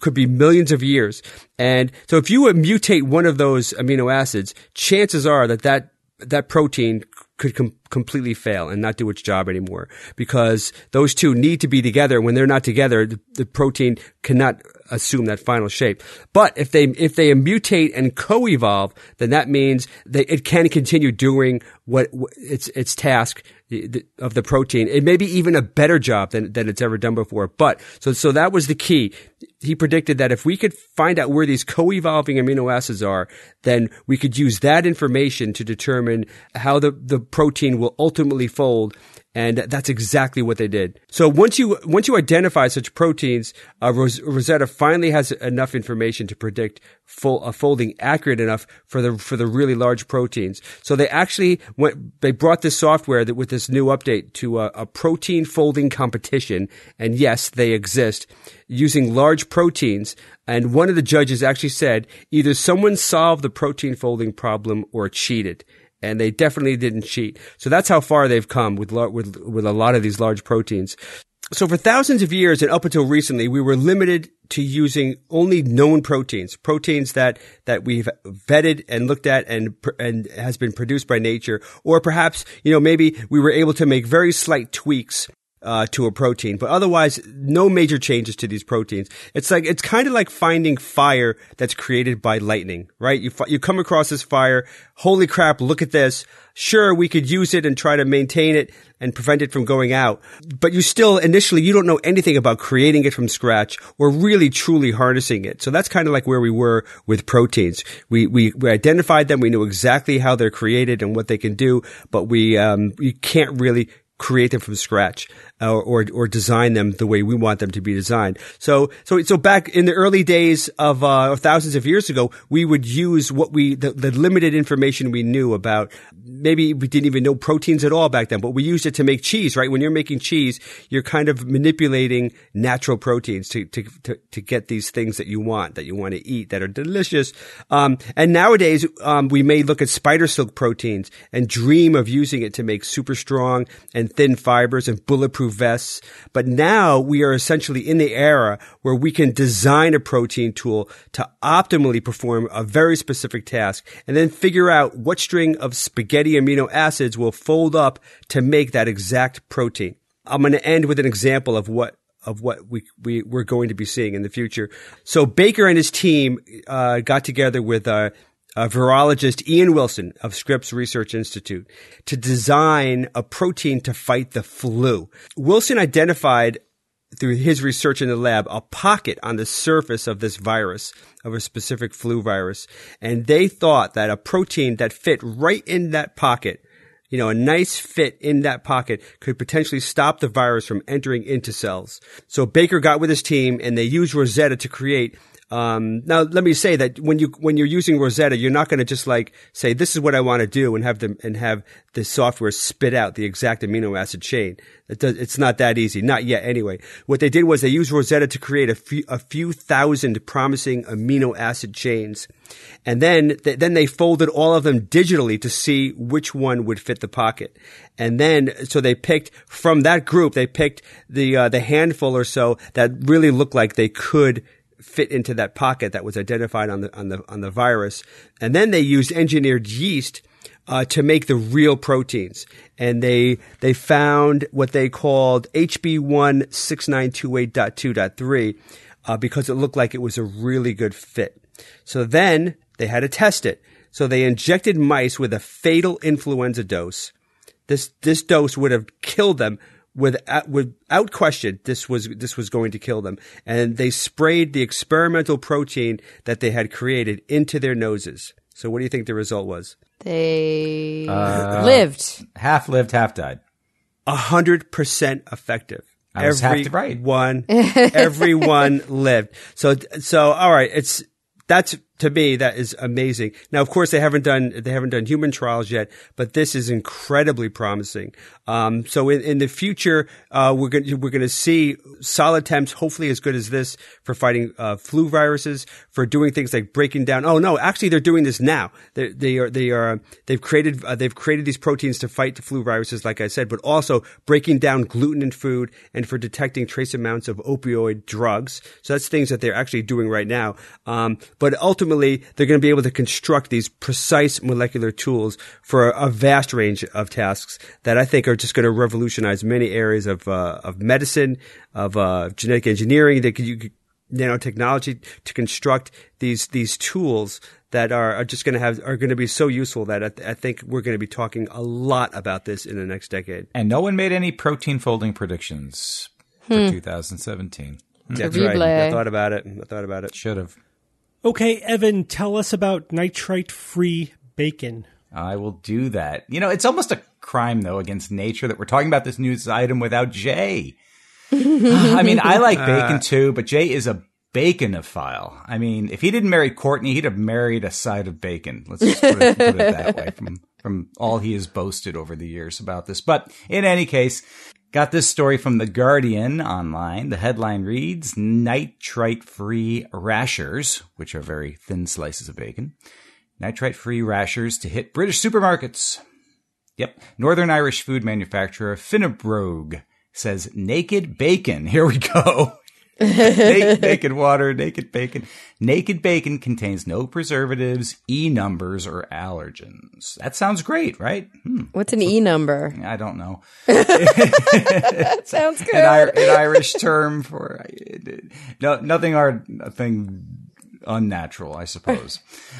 could be millions of years. And so if you would mutate one of those amino acids, chances are that that, that protein could com- completely fail and not do its job anymore, because those two need to be together. When they're not together, the, the protein cannot assume that final shape. But if they if they mutate and co-evolve, then that means that it can continue doing what, what its its task of the protein. It may be even a better job than than it's ever done before. But so so that was the key. He predicted that if we could find out where these co-evolving amino acids are, then we could use that information to determine how the, the protein will ultimately fold. And that's exactly what they did. So once you once you identify such proteins, uh, Ros- Rosetta finally has enough information to predict full, uh, folding accurate enough for the for the really large proteins. So they actually went. They brought this software that with this new update to a, a protein folding competition, and yes, they exist, using large proteins. And one of the judges actually said either someone solved the protein folding problem or cheated. And they definitely didn't cheat. So that's how far they've come with, with, with a lot of these large proteins. So for thousands of years and up until recently, we were limited to using only known proteins, proteins that, that we've vetted and looked at and, and has been produced by nature. Or perhaps, you know, maybe we were able to make very slight tweaks Uh, to a protein, but otherwise no major changes to these proteins. It's like, it's kind of like finding fire that's created by lightning, right? You, you come across this fire. Holy crap. Look at this. Sure, we could use it and try to maintain it and prevent it from going out. But you still, initially, you don't know anything about creating it from scratch or really truly harnessing it. So that's kind of like where we were with proteins. We, we, we identified them. We knew exactly how they're created and what they can do, but we, um, you can't really create them from scratch, or, or, or design them the way we want them to be designed. So, so, so back in the early days of, uh, thousands of years ago, we would use what we, the, the limited information we knew about. Maybe we didn't even know proteins at all back then, but we used it to make cheese, right? When you're making cheese, you're kind of manipulating natural proteins to, to, to, to get these things that you want, that you want to eat, that are delicious. Um, and nowadays, um, we may look at spider silk proteins and dream of using it to make super strong and thin fibers and bulletproof vests. But now we are essentially in the era where we can design a protein tool to optimally perform a very specific task and then figure out what string of spaghetti amino acids will fold up to make that exact protein. I'm going to end with an example of what of what we, we, we're going to be seeing in the future. So Baker and his team uh, got together with uh, Uh, virologist Ian Wilson of Scripps Research Institute to design a protein to fight the flu. Wilson identified through his research in the lab a pocket on the surface of this virus, of a specific flu virus. And they thought that a protein that fit right in that pocket, you know, a nice fit in that pocket, could potentially stop the virus from entering into cells. So Baker got with his team and they used Rosetta to create Um, now let me say that when you, when you're using Rosetta, you're not going to just like say, this is what I want to do and have them, and have the software spit out the exact amino acid chain. It does, it's not that easy. Not yet anyway. What they did was they used Rosetta to create a few, a few thousand promising amino acid chains. And then, th- then they folded all of them digitally to see which one would fit the pocket. And then, so they picked from that group, they picked the, uh, the handful or so that really looked like they could fit into that pocket that was identified on the on the on the virus. And then they used engineered yeast uh to make the real proteins. And they they found what they called H B one six nine two eight dot two dot three uh because it looked like it was a really good fit. So then they had to test it. So they injected mice with a fatal influenza dose. This this dose would have killed them. Without, without question, this was, this was going to kill them. And they sprayed the experimental protein that they had created into their noses. So what do you think the result was? They uh, lived. Half lived, half died. A hundred percent effective. I was every half right. One, everyone lived. So, so, all right. It's, that's To me, that is amazing. Now, of course, they haven't done they haven't done human trials yet, but this is incredibly promising. Um, so, in, in the future, uh, we're going we're going to see solid temps, hopefully as good as this, for fighting uh, flu viruses, for doing things like breaking down. Oh no, actually, they're doing this now. They, they are they are they've created uh, they've created these proteins to fight the flu viruses, like I said, but also breaking down gluten in food and for detecting trace amounts of opioid drugs. So that's things that they're actually doing right now. Um, but ultimately, Ultimately, they're going to be able to construct these precise molecular tools for a, a vast range of tasks that I think are just going to revolutionize many areas of uh, of medicine, of uh, genetic engineering. They could use nanotechnology to construct these these tools that are, are just going to have are going to be so useful that I, I think we're going to be talking a lot about this in the next decade. And no one made any protein folding predictions for hmm. two thousand seventeen. That's right. I thought about it. I thought about it. Should have. Okay, Evan, tell us about nitrite-free bacon. I will do that. You know, it's almost a crime, though, against nature that we're talking about this news item without Jay. I mean, I like bacon, too, but Jay is a bacon-ophile. I mean, if he didn't marry Courtney, he'd have married a side of bacon. Let's just put it, put it that way from, from all he has boasted over the years about this. But in any case, got this story from The Guardian online. The headline reads, nitrite-free rashers, which are very thin slices of bacon. Nitrite-free rashers to hit British supermarkets. Yep. Northern Irish food manufacturer Finnebrogue says naked bacon. Here we go. naked, naked water, naked bacon. Naked bacon contains no preservatives, E numbers, or allergens. That sounds great, right? Hmm. What's an E number? I don't know. That sounds good. An, an Irish term for no, nothing hard, nothing unnatural, I suppose.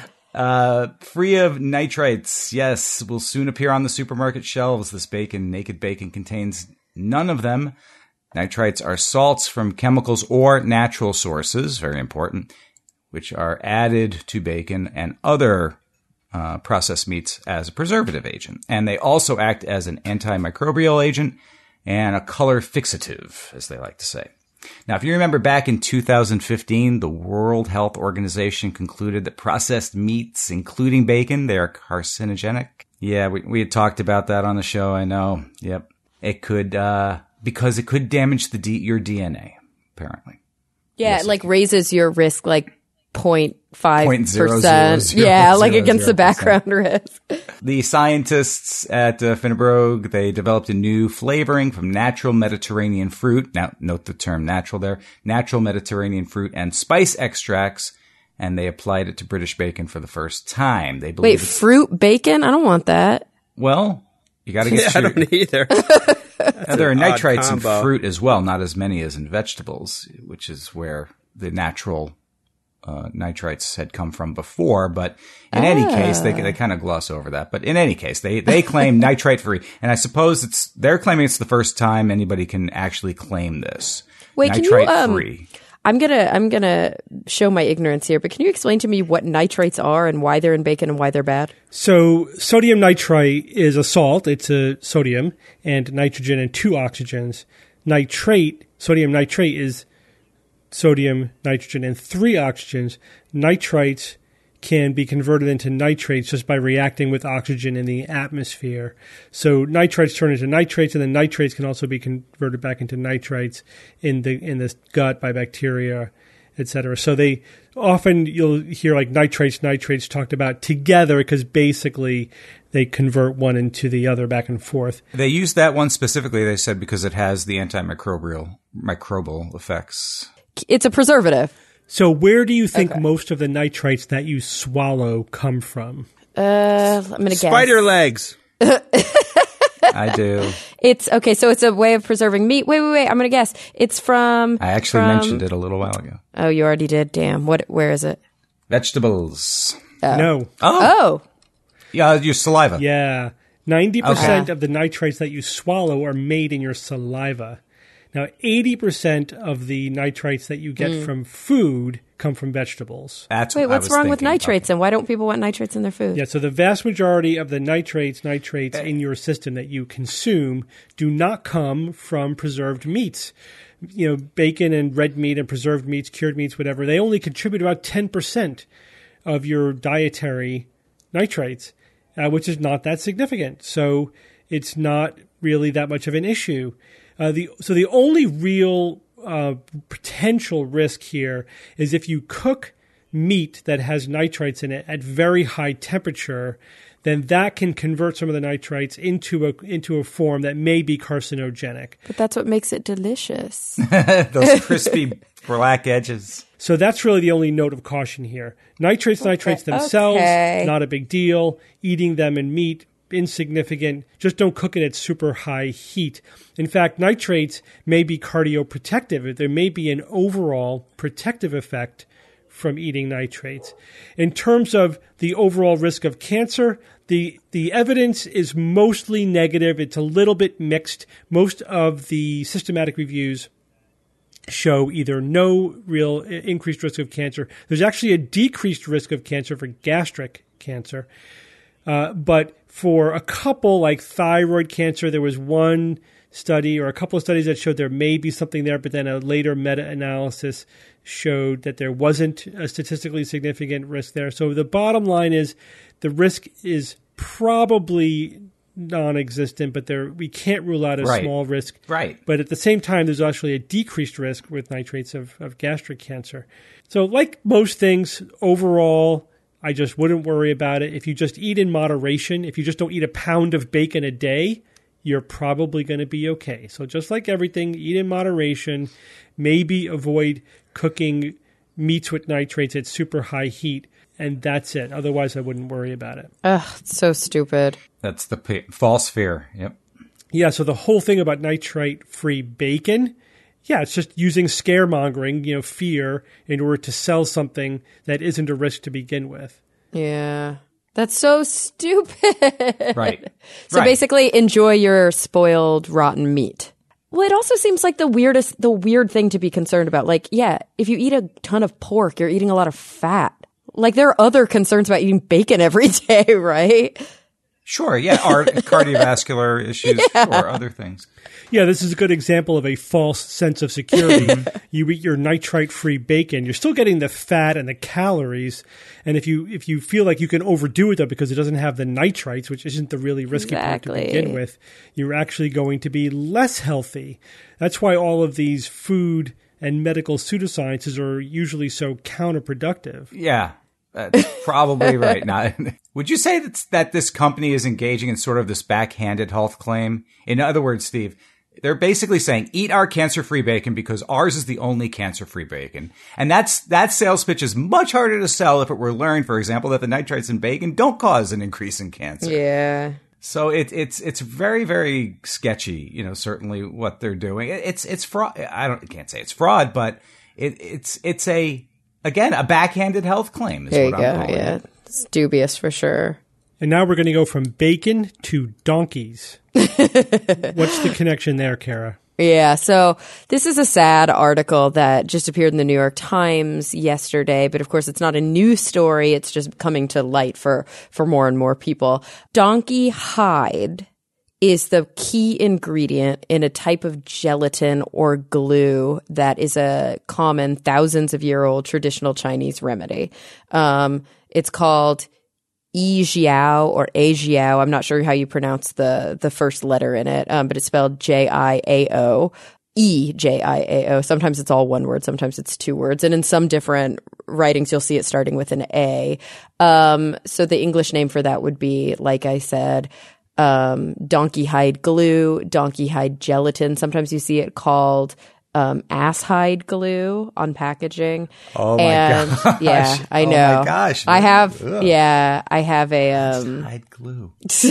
Uh, free of nitrites, yes, will soon appear on the supermarket shelves. This bacon, naked bacon, contains none of them. Nitrites are salts from chemicals or natural sources, very important, which are added to bacon and other uh, processed meats as a preservative agent. And they also act as an antimicrobial agent and a color fixative, as they like to say. Now, if you remember back in two thousand fifteen, the World Health Organization concluded that processed meats, including bacon, they are carcinogenic. Yeah, we, we had talked about that on the show, I know. Yep. It could... Uh, Because it could damage the D- your D N A, apparently. Yeah, yes, it like raises your risk like zero point five percent. zero point zero zero zero yeah, zero like zero against zero percent. the background risk. The scientists at uh, Finnebrogue, they developed a new flavoring from natural Mediterranean fruit. Now, note the term natural there. Natural Mediterranean fruit and spice extracts, and they applied it to British bacon for the first time. They believe Wait, fruit bacon? I don't want that. Well, you got to get yeah, your... I don't either. Now, there are nitrites in combo. fruit as well, not as many as in vegetables, which is where the natural uh, nitrites had come from before. But in ah. any case, they they kind of gloss over that. But in any case, they they claim nitrite free, and I suppose it's they're claiming it's the first time anybody can actually claim this. Wait, nitrite can you, um, free. I'm gonna I'm gonna show my ignorance here, but can you explain to me what nitrites are and why they're in bacon and why they're bad? So sodium nitrite is a salt. It's a sodium and nitrogen and two oxygens. Nitrate, sodium nitrate is sodium, nitrogen, and three oxygens. Nitrites can be converted into nitrates just by reacting with oxygen in the atmosphere. So nitrites turn into nitrates, and then nitrates can also be converted back into nitrites in the in the gut by bacteria, et cetera. So they often you'll hear like nitrates, nitrates talked about together because basically they convert one into the other back and forth. They used that one specifically, they said, because it has the antimicrobial microbial effects. It's a preservative. So where do you think okay. most of the nitrites that you swallow come from? Uh, I'm going to guess. Spider legs. I do. It's okay. So it's a way of preserving meat. Wait, wait, wait. I'm going to guess. It's from. I actually from, mentioned it a little while ago. Oh, you already did. Damn. What? Where is it? Vegetables. Oh. No. Oh. Oh. Yeah, your saliva. Yeah. ninety percent Okay. of the nitrates that you swallow are made in your saliva. Now, eighty percent of the nitrites that you get Mm. from food come from vegetables. That's Wait, what I what's was wrong with thinking. nitrates, Okay. and why don't people want nitrates in their food? Yeah, so the vast majority of the nitrates, nitrates in your system that you consume do not come from preserved meats. You know, bacon and red meat and preserved meats, cured meats, whatever, they only contribute about ten percent of your dietary nitrates, uh, which is not that significant. So it's not really that much of an issue. Uh, the so the only real uh, potential risk here is if you cook meat that has nitrites in it at very high temperature, then that can convert some of the nitrites into a into a form that may be carcinogenic. But that's what makes it delicious. Those crispy black edges. So that's really the only note of caution here. Nitrates, okay. nitrates themselves, okay. not a big deal. Eating them in meat, insignificant. Just don't cook it at super high heat. In fact, nitrates may be cardioprotective. There may be an overall protective effect from eating nitrates. In terms of the overall risk of cancer, the the evidence is mostly negative. It's a little bit mixed. Most of the systematic reviews show either no real increased risk of cancer. There's actually a decreased risk of cancer for gastric cancer. Uh, but for a couple, like thyroid cancer, there was one study or a couple of studies that showed there may be something there, but then a later meta-analysis showed that there wasn't a statistically significant risk there. So the bottom line is the risk is probably non-existent, but there we can't rule out a right. small risk. Right. But at the same time, there's actually a decreased risk with nitrates of, of gastric cancer. So like most things, overall, I just wouldn't worry about it. If you just eat in moderation, if you just don't eat a pound of bacon a day, you're probably going to be okay. So just like everything, eat in moderation. Maybe avoid cooking meats with nitrates at super high heat, and that's it. Otherwise, I wouldn't worry about it. Ugh, it's so stupid. That's the p- false fear. Yep. Yeah, so the whole thing about nitrate-free bacon, yeah, it's just using scaremongering, you know, fear, in order to sell something that isn't a risk to begin with. Yeah. That's so stupid. Right. So right. basically, enjoy your spoiled, rotten meat. Well, it also seems like the weirdest, the weird thing to be concerned about. Like, yeah, if you eat a ton of pork, you're eating a lot of fat. Like, there are other concerns about eating bacon every day, right? Sure, yeah, Art, cardiovascular issues yeah. or other things. Yeah, this is a good example of a false sense of security. You eat your nitrite-free bacon, you're still getting the fat and the calories. And if you if you feel like you can overdo it, though, because it doesn't have the nitrites, which isn't the really risky exactly. part to begin with, you're actually going to be less healthy. That's why all of these food and medical pseudosciences are usually so counterproductive. Yeah. That's probably right. Now, would you say that's, that this company is engaging in sort of this backhanded health claim? In other words, Steve, they're basically saying, eat our cancer-free bacon because ours is the only cancer-free bacon. And that's that sales pitch is much harder to sell if it were learned, for example, that the nitrites in bacon don't cause an increase in cancer. Yeah. So it, it's it's very, very sketchy, you know, certainly what they're doing. It, it's it's fraud. I don't I can't say it's fraud, but it, it's it's a... Again, a backhanded health claim is there what you I'm go. calling Yeah, it. it's dubious for sure. And now we're going to go from bacon to donkeys. What's the connection there, Kara? Yeah, so this is a sad article that just appeared in the New York Times yesterday, but of course it's not a news story. It's just coming to light for, for more and more people. Donkey hide is the key ingredient in a type of gelatin or glue that is a common thousands of year old traditional Chinese remedy. Um, it's called yi jiao or a jiao. I'm not sure how you pronounce the, the first letter in it, um, but it's spelled J I A O. E J I A O. Sometimes it's all one word, sometimes it's two words. And in some different writings, you'll see it starting with an A. Um, so the English name for that would be, like I said, Um, donkey hide glue, donkey hide gelatin. Sometimes you see it called um, ass hide glue on packaging. Oh my and, gosh! Yeah, I know. Oh my gosh! I have. Ugh. Yeah, I have a. Um, ass hide glue.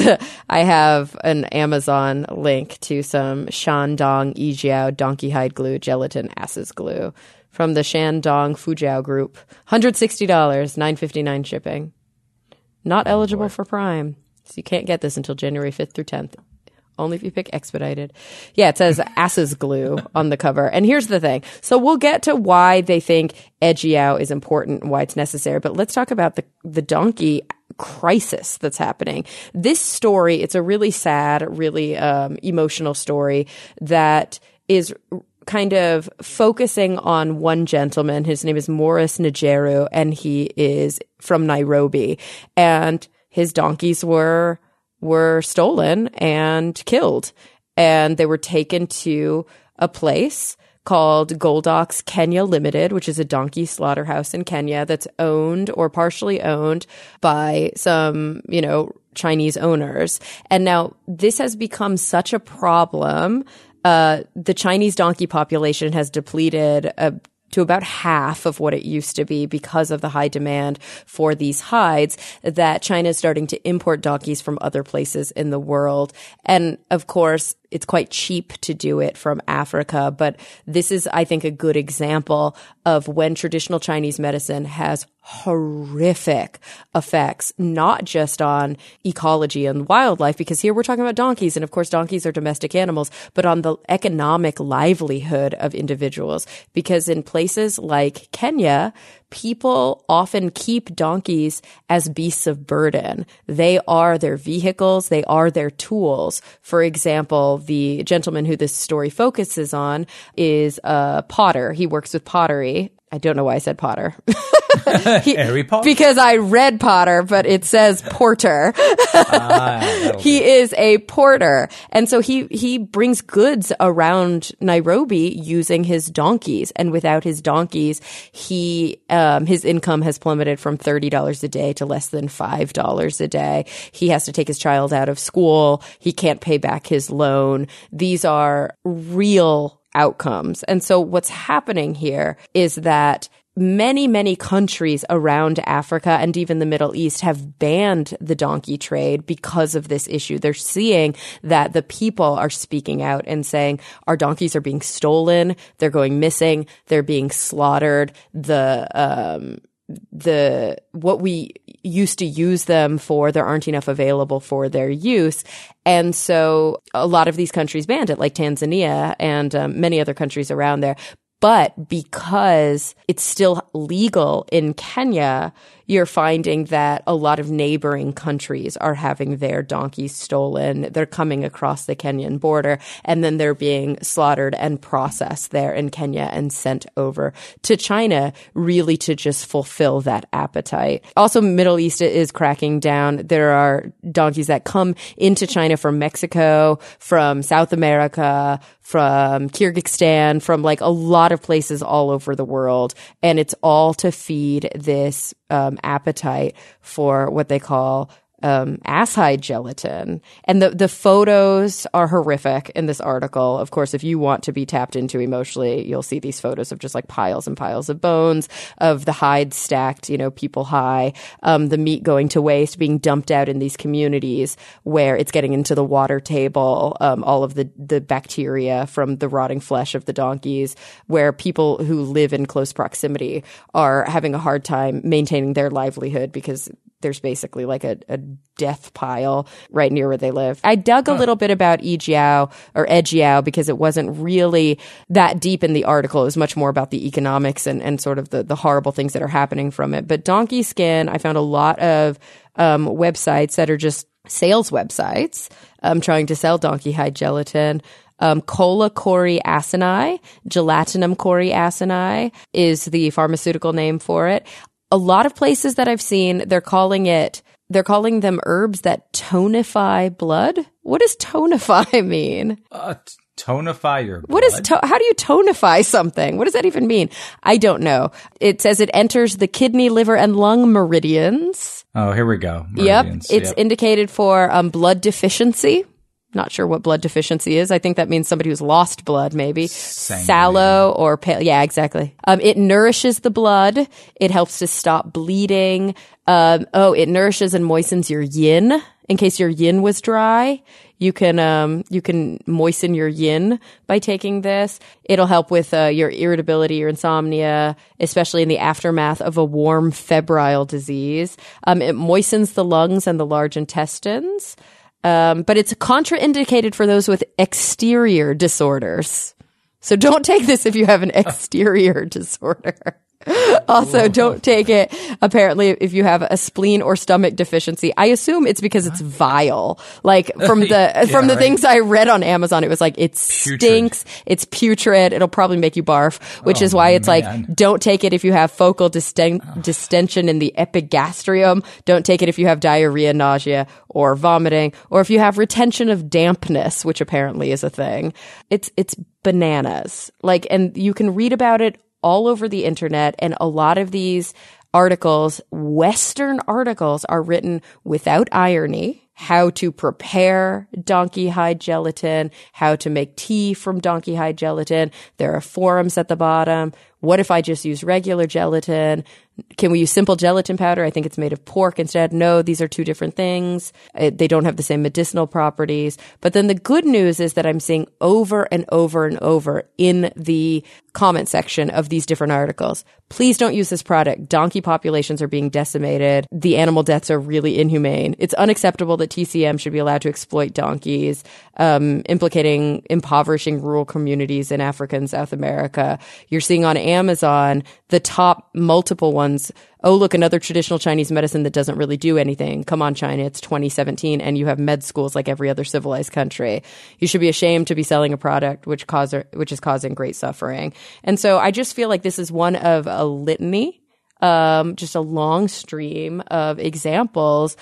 I have an Amazon link to some Shandong Yijiao donkey hide glue gelatin asses glue from the Shandong Fujiao Group. one hundred sixty dollars, nine fifty-nine shipping. Not oh, eligible boy. for Prime. So you can't get this until January fifth through tenth. Only if you pick expedited. Yeah, it says asses glue on the cover. And here's the thing. So we'll get to why they think Ejiao is important and why it's necessary. But let's talk about the, the donkey crisis that's happening. This story, it's a really sad, really um, emotional story that is kind of focusing on one gentleman. His name is Morris Njeru, and he is from Nairobi. And his donkeys were were stolen and killed. And they were taken to a place called Goldox Kenya Limited, which is a donkey slaughterhouse in Kenya that's owned or partially owned by some, you know, Chinese owners. And now this has become such a problem. Uh, the Chinese donkey population has depleted uh, to about half of what it used to be because of the high demand for these hides, that China is starting to import donkeys from other places in the world. And of course, it's quite cheap to do it from Africa. But this is, I think, a good example of when traditional Chinese medicine has horrific effects, not just on ecology and wildlife, because here we're talking about donkeys, and of course donkeys are domestic animals, but on the economic livelihood of individuals. Because in places like Kenya, people often keep donkeys as beasts of burden. They are their vehicles. They are their tools. For example, the gentleman who this story focuses on is a potter. He works with pottery. I don't know why I said Potter. he, Harry Potter? Because I read Potter, but it says porter. ah, he is a porter. And so he, he brings goods around Nairobi using his donkeys. And without his donkeys, he, um, his income has plummeted from thirty dollars a day to less than five dollars a day. He has to take his child out of school. He can't pay back his loan. These are real outcomes. And so what's happening here is that many, many countries around Africa and even the Middle East have banned the donkey trade because of this issue. They're seeing that the people are speaking out and saying, our donkeys are being stolen, they're going missing, they're being slaughtered, the, um, the, what we used to use them for, there aren't enough available for their use. And so a lot of these countries banned it, like Tanzania and um, many other countries around there. But because it's still legal in Kenya, you're finding that a lot of neighboring countries are having their donkeys stolen. They're coming across the Kenyan border, and then they're being slaughtered and processed there in Kenya and sent over to China, really to just fulfill that appetite. Also, Middle East is cracking down. There are donkeys that come into China from Mexico, from South America, from Kyrgyzstan, from like a lot of places all over the world. And it's all to feed this um, appetite for what they call um, ass hide gelatin. And the, the photos are horrific in this article. Of course, if you want to be tapped into emotionally, you'll see these photos of just like piles and piles of bones, of the hide stacked, you know, people high, um, the meat going to waste, being dumped out in these communities where it's getting into the water table, um, all of the, the bacteria from the rotting flesh of the donkeys, where people who live in close proximity are having a hard time maintaining their livelihood because there's basically like a, a death pile right near where they live. I dug a little bit about Ejiao or Ejiao because it wasn't really that deep in the article. It was much more about the economics and, and sort of the, the horrible things that are happening from it. But donkey skin, I found a lot of um, websites that are just sales websites um, trying to sell donkey hide gelatin. Um, Cola coriacininae, gelatinum coriacininae is the pharmaceutical name for it. A lot of places that I've seen, they're calling it, they're calling them herbs that tonify blood. What does tonify mean? Uh, t- tonify your blood? What is to- how do you tonify something? What does that even mean? I don't know. It says it enters the kidney, liver, and lung meridians. Oh, here we go. Yep. Meridians. It's yep. indicated for um, blood deficiency. Not sure what blood deficiency is. I think that means somebody who's lost blood, maybe. Sanguine. Sallow or pale. Yeah, exactly. Um, it nourishes the blood. It helps to stop bleeding. Um, oh, it nourishes and moistens your yin. In case your yin was dry, you can, um, you can moisten your yin by taking this. It'll help with, uh, your irritability, your insomnia, especially in the aftermath of a warm febrile disease. Um, it moistens the lungs and the large intestines. Um, but it's contraindicated for those with exterior disorders. So don't take this if you have an exterior disorder. Also, Whoa. don't take it, apparently, if you have a spleen or stomach deficiency. I assume it's because it's vile. Like, from the yeah, from the right. things I read on Amazon, it was like, it putrid. stinks, it's putrid, it'll probably make you barf, which oh, is why it's man. like, don't take it if you have focal disten- oh. distension in the epigastrium. Don't take it if you have diarrhea, nausea, or vomiting, or if you have retention of dampness, which apparently is a thing. It's, it's bananas. Like, and you can read about it all over the internet, and a lot of these articles, Western articles, are written without irony. How to prepare donkey hide gelatin, how to make tea from donkey hide gelatin. There are forums at the bottom. What if I just use regular gelatin? Can we use simple gelatin powder? I think it's made of pork instead. No, these are two different things. It, they don't have the same medicinal properties. But then the good news is that I'm seeing over and over and over in the comment section of these different articles, please don't use this product. Donkey populations are being decimated. The animal deaths are really inhumane. It's unacceptable that T C M should be allowed to exploit donkeys, um, implicating impoverishing rural communities in Africa and South America. You're seeing on Amazon the top multiple ones. Oh, look, another traditional Chinese medicine that doesn't really do anything. Come on, China, it's twenty seventeen, and you have med schools like every other civilized country. You should be ashamed to be selling a product which cause which is causing great suffering. And so I just feel like this is one of a litany, um, just a long stream of examples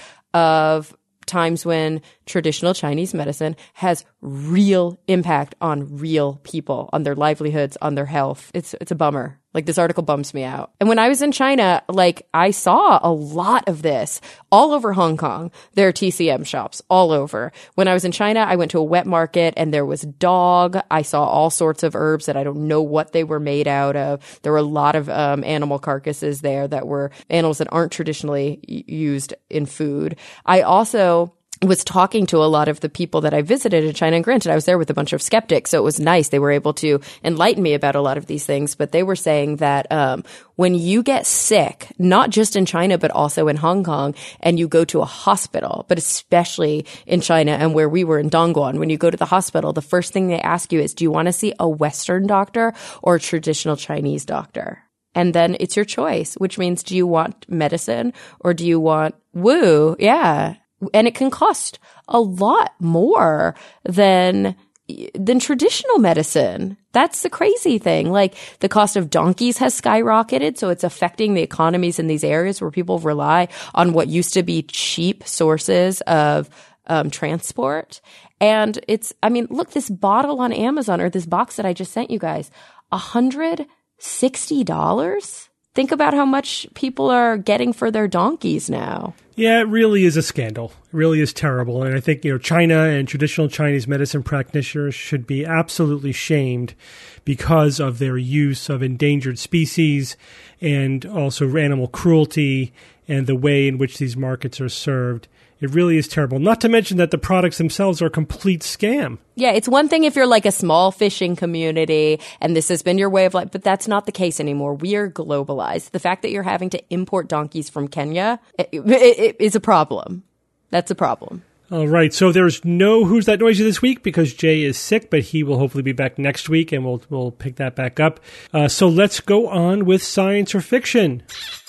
of times when traditional Chinese medicine has real impact on real people, on their livelihoods, on their health. It's it's a bummer. Like, this article bums me out. And when I was in China, like, I saw a lot of this all over Hong Kong. There are T C M shops all over. When I was in China, I went to a wet market and there was dog. I saw all sorts of herbs that I don't know what they were made out of. There were a lot of um, animal carcasses there that were animals that aren't traditionally used in food. I also was talking to a lot of the people that I visited in China. And granted, I was there with a bunch of skeptics, so it was nice. They were able to enlighten me about a lot of these things. But they were saying that um, when you get sick, not just in China, but also in Hong Kong, and you go to a hospital, but especially in China and where we were in Dongguan, when you go to the hospital, the first thing they ask you is, do you want to see a Western doctor or a traditional Chinese doctor? And then it's your choice, which means, do you want medicine or do you want woo? Yeah. And it can cost a lot more than than traditional medicine. That's the crazy thing. Like, the cost of donkeys has skyrocketed, so it's affecting the economies in these areas where people rely on what used to be cheap sources of um, transport. And it's, I mean, look, this bottle on Amazon, or this box that I just sent you guys, one hundred sixty dollars? Think about how much people are getting for their donkeys now. Yeah, it really is a scandal. It really is terrible. And I think, you know, China and traditional Chinese medicine practitioners should be absolutely shamed because of their use of endangered species and also animal cruelty and the way in which these markets are served. It really is terrible. Not to mention that the products themselves are a complete scam. Yeah, it's one thing if you're like a small fishing community and this has been your way of life, but that's not the case anymore. We are globalized. The fact that you're having to import donkeys from Kenya it, it, it is a problem. That's a problem. All right, so there's no Who's That Noisy this week because Jay is sick, but he will hopefully be back next week, and we'll we'll pick that back up. Uh, so let's go on with science or fiction.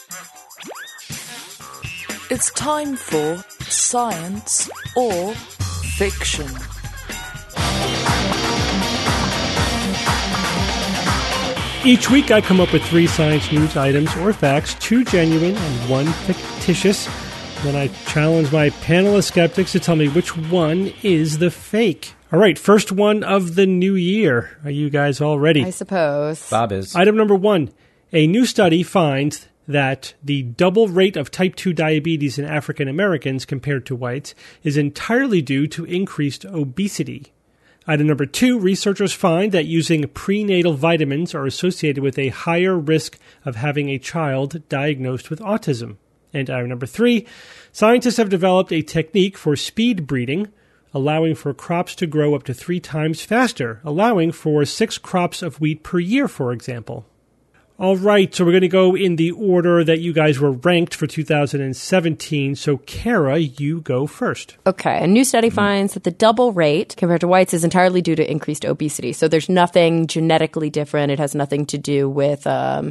It's time for Science or Fiction. Each week I come up with three science news items or facts, two genuine and one fictitious. Then I challenge my panel of skeptics to tell me which one is the fake. All right, first one of the new year. Are you guys all ready? I suppose. Bob is. Item number one. A new study finds that the double rate of type two diabetes in African Americans compared to whites is entirely due to increased obesity. Item number two, researchers find that using prenatal vitamins are associated with a higher risk of having a child diagnosed with autism. And item number three, scientists have developed a technique for speed breeding, allowing for crops to grow up to three times faster, allowing for six crops of wheat per year, for example. All right, so we're going to go in the order that you guys were ranked for two thousand seventeen. So, Kara, you go first. Okay. A new study finds that the double rate compared to whites is entirely due to increased obesity. So there's nothing genetically different. It has nothing to do with um,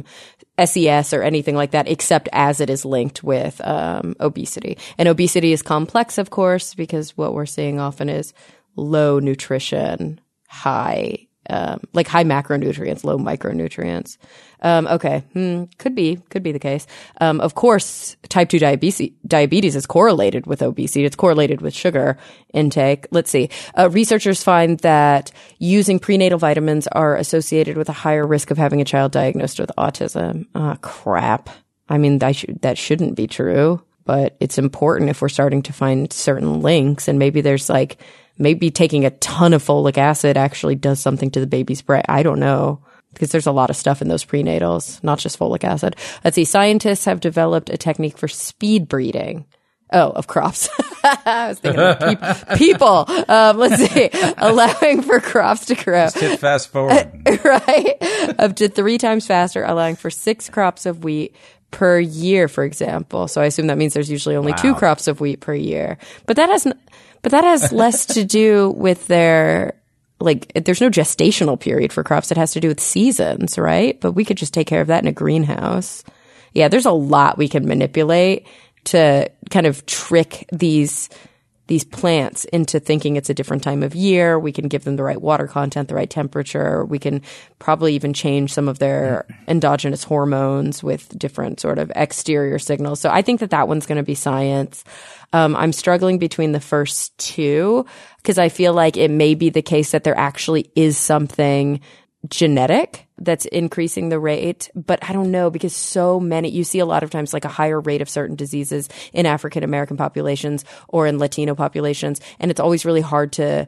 S E S or anything like that, except as it is linked with um, obesity. And obesity is complex, of course, because what we're seeing often is low nutrition, high, um, like high macronutrients, low micronutrients. Um, okay, hmm, could be, could be the case. Um, of course, type two diabetes, diabetes is correlated with obesity. It's correlated with sugar intake. Let's see. Uh, researchers find that using prenatal vitamins are associated with a higher risk of having a child diagnosed with autism. Ah, crap. I mean, that, sh- that shouldn't be true, but it's important if we're starting to find certain links, and maybe there's like, maybe taking a ton of folic acid actually does something to the baby's brain. I don't know. Because there's a lot of stuff in those prenatals, not just folic acid. Let's see. Scientists have developed a technique for speed breeding. Oh, of crops. I was thinking of pe- people. Um, let's see. Allowing for crops to grow. Just hit fast forward. Right. Up to three times faster, allowing for six crops of wheat per year, for example. So I assume that means there's usually only wow. two crops of wheat per year. But that has, but that has less to do with their... Like, there's no gestational period for crops. It has to do with seasons, right? But we could just take care of that in a greenhouse. Yeah, there's a lot we can manipulate to kind of trick these these plants into thinking it's a different time of year. We can give them the right water content, the right temperature. We can probably even change some of their endogenous hormones with different sort of exterior signals. So I think that that one's going to be science. Um, I'm struggling between the first two because I feel like it may be the case that there actually is something genetic that's increasing the rate, but I don't know, because so many, you see a lot of times like a higher rate of certain diseases in African American populations or in Latino populations, and it's always really hard to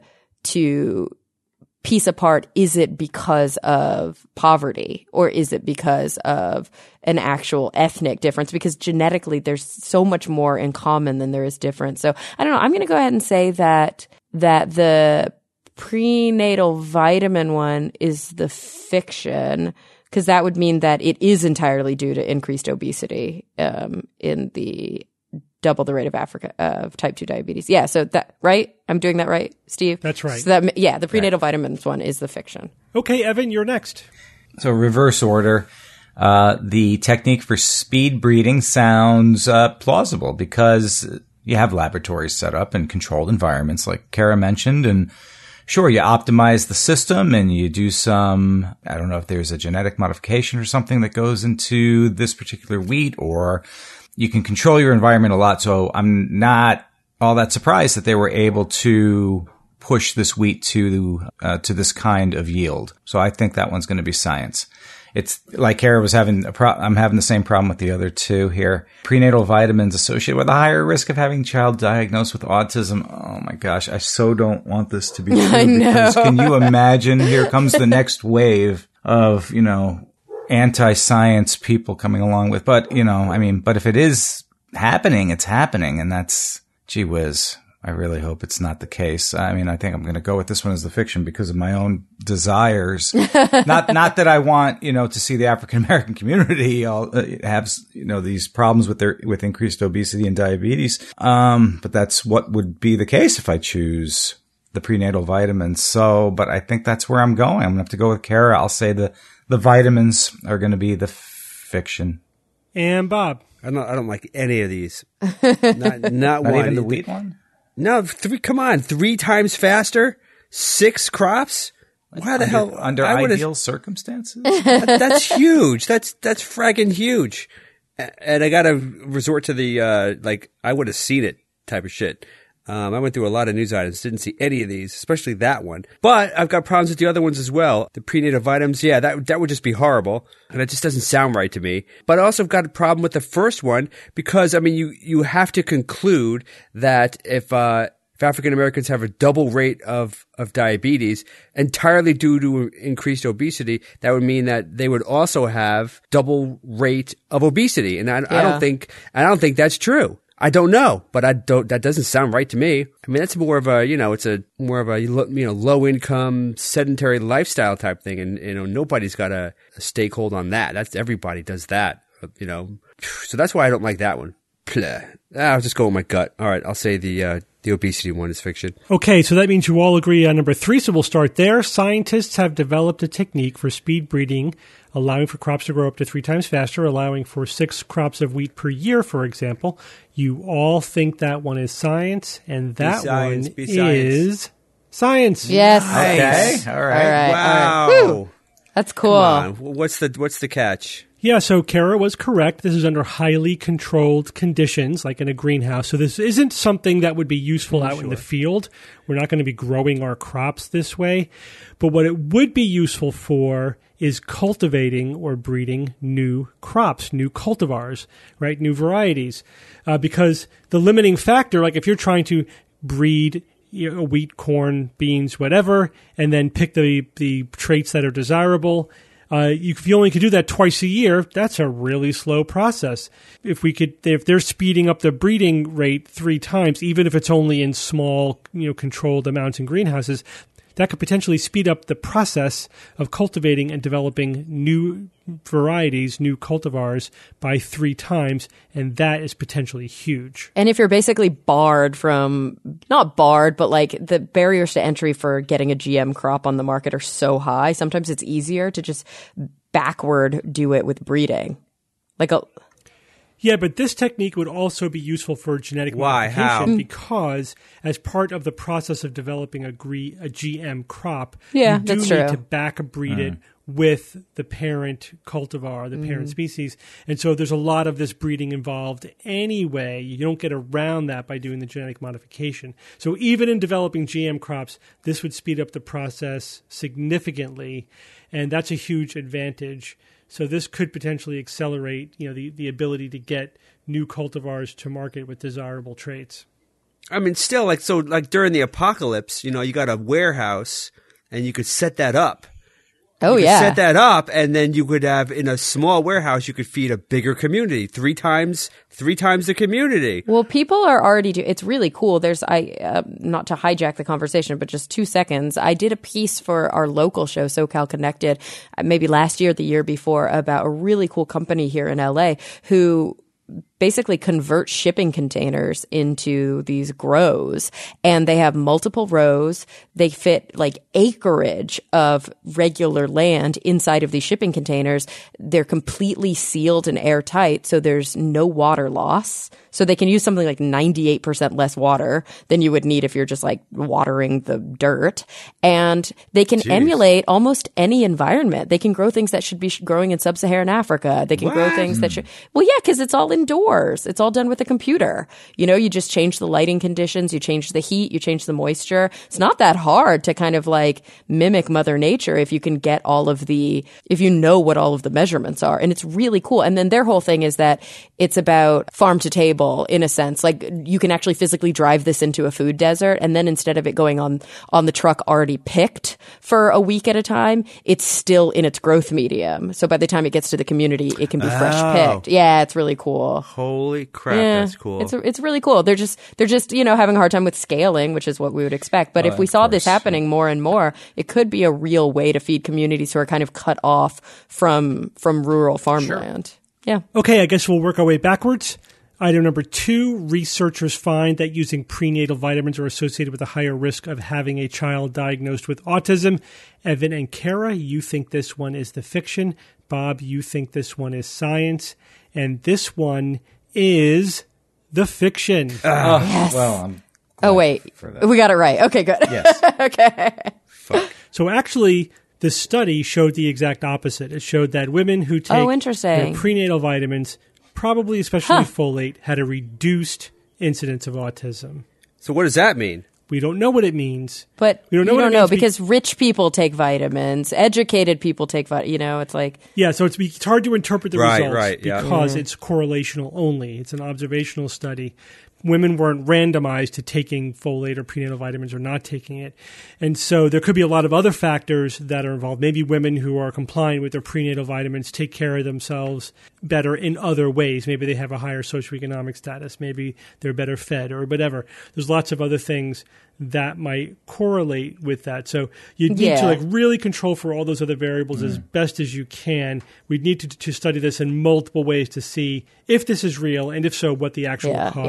to piece apart, is it because of poverty or is it because of an actual ethnic difference? Because genetically there's so much more in common than there is difference. So I don't know, I'm going to go ahead and say that that the prenatal vitamin one is the fiction, because that would mean that it is entirely due to increased obesity um, in the double the rate of Africa of type two diabetes. Yeah, so that right? I'm doing that right, Steve? That's right. So that yeah, the prenatal right. vitamins one is the fiction. Okay, Evan, you're next. So reverse order. Uh, the technique for speed breeding sounds uh, plausible because you have laboratories set up in controlled environments, like Kara mentioned, and sure, you optimize the system and you do some, I don't know if there's a genetic modification or something that goes into this particular wheat, or you can control your environment a lot. So I'm not all that surprised that they were able to push this wheat to, uh, to this kind of yield. So I think that one's going to be science. It's like Kara was having a pro- I'm having the same problem with the other two here. Prenatal vitamins associated with a higher risk of having a child diagnosed with autism. Oh my gosh, I so don't want this to be true. I know. Because can you imagine? Here comes the next wave of, you know, anti-science people coming along with, but, you know, I mean, but if it is happening, it's happening. And that's, gee whiz. I really hope it's not the case. I mean, I think I'm going to go with this one as the fiction because of my own desires. not, not that I want, you know, to see the African American community all, uh, have, you know, these problems with their, with increased obesity and diabetes. Um, but that's what would be the case if I choose the prenatal vitamins. So, but I think that's where I'm going. I'm going to have to go with Kara. I'll say the, the vitamins are going to be the f- fiction. And Bob. I don't, I don't like any of these. Not, not, not one. even the wheat one? No, three. Come on, three times faster, six crops. Why the under, hell? Under I ideal circumstances? that, that's huge. That's that's fragging huge. And I got to resort to the uh, like I would have seen it type of shit. Um, I went through a lot of news items, didn't see any of these, especially that one. But I've got problems with the other ones as well. The prenatal vitamins, yeah, that that would just be horrible. And it just doesn't sound right to me. But I also have got a problem with the first one because, I mean, you, you have to conclude that if, uh, if African Americans have a double rate of, of diabetes entirely due to increased obesity, that would mean that they would also have double rate of obesity. And I, yeah. I don't think, I don't think that's true. I don't know, but I don't, that doesn't sound right to me. I mean, that's more of a, you know, it's a more of a, you know, low income sedentary lifestyle type thing. And, you know, nobody's got a, a stakehold on that. That's everybody does that, you know, so that's why I don't like that one. I'll just go with my gut. All right. I'll say the, uh, The obesity one is fiction. Okay, so that means you all agree on number three, so we'll start there. Scientists have developed a technique for speed breeding, allowing for crops to grow up to three times faster, allowing for six crops of wheat per year, for example. You all think that one is science, and that science, one be science. is science. Yes. Okay. All right. All right. Wow. All right. Woo. That's cool. Come on. What's the what's the catch? Yeah, so Kara was correct. This is under highly controlled conditions, like in a greenhouse. So this isn't something that would be useful out in the field. We're not going to be growing our crops this way. But what it would be useful for is cultivating or breeding new crops, new cultivars, right? New varieties. Uh, because the limiting factor, like if you're trying to breed you know, wheat, corn, beans, whatever, and then pick the, the traits that are desirable, Uh, you, if you only could do that twice a year, that's a really slow process. If we could, if they're speeding up the breeding rate three times, even if it's only in small, you know, controlled amounts in greenhouses, that could potentially speed up the process of cultivating and developing new varieties, new cultivars by three times, and that is potentially huge. And if you're basically barred from, not barred, but like the barriers to entry for getting a G M crop on the market are so high, sometimes it's easier to just backward do it with breeding. Like a... Yeah, but this technique would also be useful for genetic Why? modification How? because as part of the process of developing a, gre- a G M crop, Yeah, you do that's need true. to back breed it with the parent cultivar, the parent species. And so there's a lot of this breeding involved anyway. You don't get around that by doing the genetic modification. So even in developing G M crops, this would speed up the process significantly, and that's a huge advantage. So this could potentially accelerate, you know, the, the ability to get new cultivars to market with desirable traits. I mean, still, like, so, like, during the apocalypse, you know, you got a warehouse, and you could set that up. Oh, you could yeah. set that up, and then you could have, in a small warehouse, you could feed a bigger community. Three times, three times the community. Well, people are already doing. It's really cool. There's, I uh, not to hijack the conversation, but just two seconds. I did a piece for our local show, SoCal Connected, uh, maybe last year, the year before, about a really cool company here in L A who basically convert shipping containers into these grows, and they have multiple rows. They fit like acreage of regular land inside of these shipping containers. They're completely sealed and airtight, so there's no water loss. So they can use something like ninety-eight percent less water than you would need if you're just like watering the dirt. And they can Jeez. emulate almost any environment. They can grow things that should be sh- growing in sub-Saharan Africa. They can grow What? things that should, well, yeah, because it's all indoors. It's all done with a computer. You know, you just change the lighting conditions, you change the heat, you change the moisture. It's not that hard to kind of like mimic Mother Nature if you can get all of the, if you know what all of the measurements are. And it's really cool. And then their whole thing is that it's about farm to table in a sense. Like you can actually physically drive this into a food desert, and then instead of it going on on the truck already picked for a week at a time, it's still in its growth medium. So by the time it gets to the community, it can be fresh Oh. picked. Yeah, it's really cool. Holy crap, Yeah, that's cool. It's it's really cool. They're just they're just you know having a hard time with scaling, which is what we would expect. But Uh, if we of saw this course. happening more and more, it could be a real way to feed communities who are kind of cut off from from rural farmland. Yeah. Okay, I guess we'll work our way backwards. Item number two, researchers find that using prenatal vitamins are associated with a higher risk of having a child diagnosed with autism. Evan and Kara, you think this one is the fiction. Bob, you think this one is science. And this one is the fiction. Oh, Yes. well, I'm Oh wait, for that. we got it right. Okay, good. Yes. okay. So actually, the study showed the exact opposite. It showed that women who take Oh, interesting. their prenatal vitamins, probably especially Huh. folate, had a reduced incidence of autism. So what does that mean? We don't know what it means. But We don't know you what it don't know means be- because rich people take vitamins, educated people take vitamins. You know, it's like Yeah, so it's, it's hard to interpret the Right, results right, yeah. because it's correlational only. It's an observational study. Women weren't randomized to taking folate or prenatal vitamins or not taking it. And so there could be a lot of other factors that are involved. Maybe women who are compliant with their prenatal vitamins take care of themselves better in other ways. Maybe they have a higher socioeconomic status. Maybe they're better fed or whatever. There's lots of other things that might correlate with that. So you need Yeah. to like really control for all those other variables as best as you can. We need to, to study this in multiple ways to see if this is real and if so, what the actual yeah, cause yeah. is. Because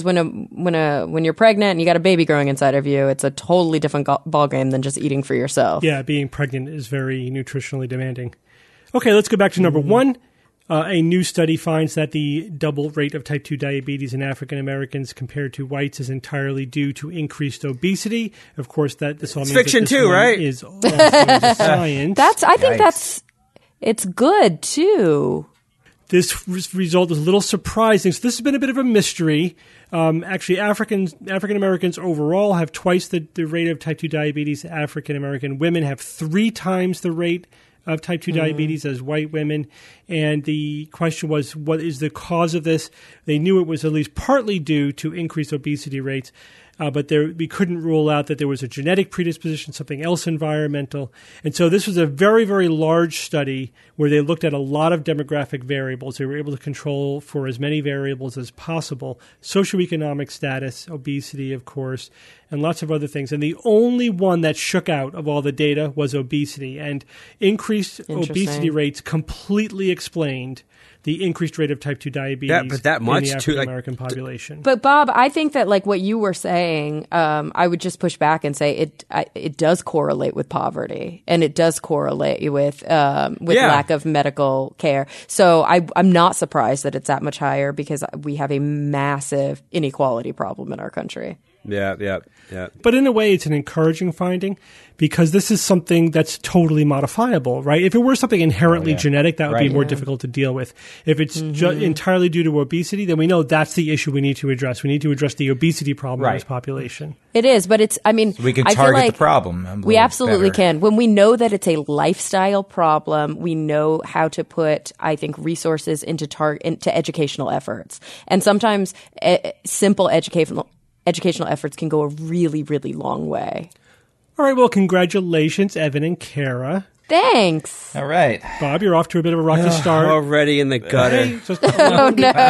when a when a when you're pregnant and you got a baby growing inside of you, it's a totally different go- ball game than just eating for yourself. Yeah, being pregnant is very nutritionally demanding. Okay, let's go back to number one. Uh, a new study finds that the double rate of type two diabetes in African Americans compared to whites is entirely due to increased obesity. Of course, that this all It's means fiction that this too, one right? is also science. That's I think Yikes. that's it's good too. This res- result is a little surprising. So this has been a bit of a mystery. Um, actually, Africans, African Americans overall have twice the, the rate of type two diabetes. African American women have three times the rate of type two mm. diabetes as white women. And the question was, what is the cause of this? They knew it was at least partly due to increased obesity rates. Uh, but there, we couldn't rule out that there was a genetic predisposition, something else environmental. And so this was a very, very large study where they looked at a lot of demographic variables. They were able to control for as many variables as possible, socioeconomic status, obesity, of course, and lots of other things. And the only one that shook out of all the data was obesity. And increased obesity rates completely explained the increased rate of type two diabetes that, but that much in the too, African like, American population. But Bob, I think that like what you were saying, um, I would just push back and say it I, it does correlate with poverty, and it does correlate with um, with Yeah. lack of medical care. So I, I'm not surprised that it's that much higher because we have a massive inequality problem in our country. Yeah, yeah, yeah. But in a way, it's an encouraging finding because this is something that's totally modifiable, right? If it were something inherently Oh, yeah. genetic, that would Right. be more Yeah. difficult to deal with. If it's ju- entirely due to obesity, then we know that's the issue we need to address. We need to address the obesity problem in Right. this population. It is, but it's. I mean, We can I feel target like the problem. a We little absolutely better. can. When we know that it's a lifestyle problem, we know how to put, I think, resources into tar- into educational efforts. And sometimes e- simple educational educational efforts can go a really, really long way. All right, well, congratulations, Evan and Kara. Thanks. All right. Bob, you're off to a bit of a rocky start. Already in the gutter. Hey, just oh,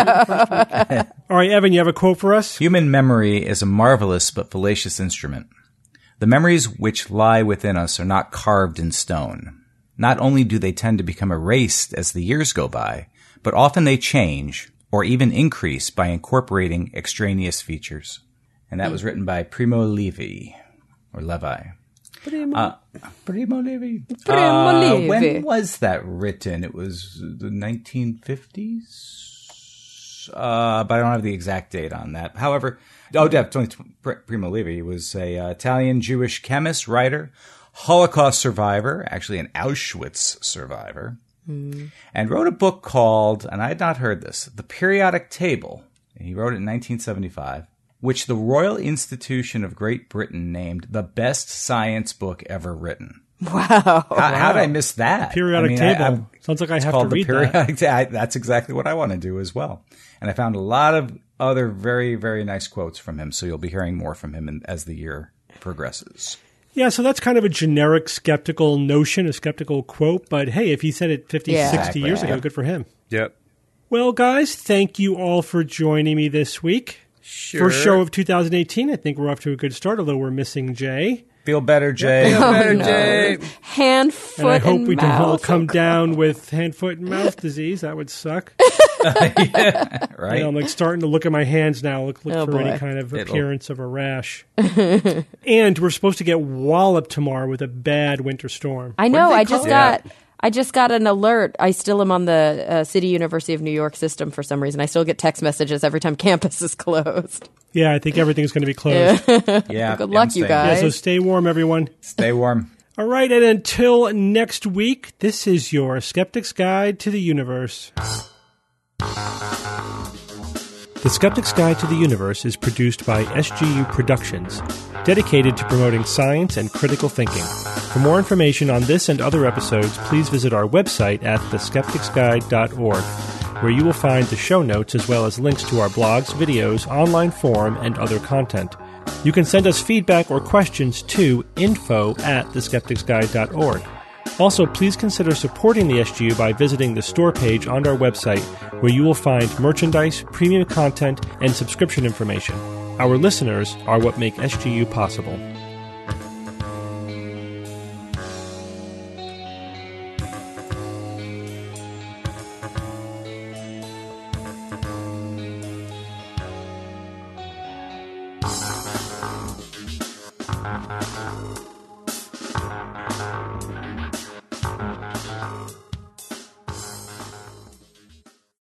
no. All right, Evan, you have a quote for us? Human memory is a marvelous but fallacious instrument. The memories which lie within us are not carved in stone. Not only do they tend to become erased as the years go by, but often they change or even increase by incorporating extraneous features. And that was written by Primo Levi, or Levi. Primo, uh, Primo Levi. Primo Uh, Levi. when was that written? It was the nineteen fifties? Uh, but I don't have the exact date on that. However, oh, definitely Primo Levi was a uh, Italian Jewish chemist, writer, Holocaust survivor, actually an Auschwitz survivor, mm. and wrote a book called, and I had not heard this, The Periodic Table. He wrote it in nineteen seventy-five. Which the Royal Institution of Great Britain named the best science book ever written. Wow. How, how did I miss that? Periodic I mean, table. I, I, Sounds like I it's have called to read the periodic ta- I, That's exactly what I want to do as well. And I found a lot of other very, very nice quotes from him. So you'll be hearing more from him in, as the year progresses. Yeah, so that's kind of a generic skeptical notion, a skeptical quote. But hey, if he said it fifty, Yeah. sixty years Exactly. ago, good for him. Yep. Well, guys, thank you all for joining me this week. Sure. First show of two thousand eighteen. I think we're off to a good start, although we're missing Jay. Feel better, Jay. Feel better, no. Jay. Hand, foot, And I hope and we don't all mouth. come down with hand, foot, and mouth disease. That would suck. yeah, right? You know, I'm like starting to look at my hands now, look, look Oh, for boy. any kind of It'll- appearance of a rash. And we're supposed to get walloped tomorrow with a bad winter storm. I know. they I call just it? got. I just got an alert. I still am on the uh, City University of New York system for some reason. I still get text messages every time campus is closed. Yeah, I think everything's going to be closed. Yeah, Yeah. Good luck, I'm you staying- guys. so stay warm, everyone. Stay warm. All right, and until next week, this is your Skeptic's Guide to the Universe. The Skeptic's Guide to the Universe is produced by S G U Productions, dedicated to promoting science and critical thinking. For more information on this and other episodes, please visit our website at the skeptics guide dot org, where you will find the show notes as well as links to our blogs, videos, online forum, and other content. You can send us feedback or questions to info at the skeptics guide dot org. Also, please consider supporting the S G U by visiting the store page on our website, where you will find merchandise, premium content, and subscription information. Our listeners are what make S G U possible. Bye.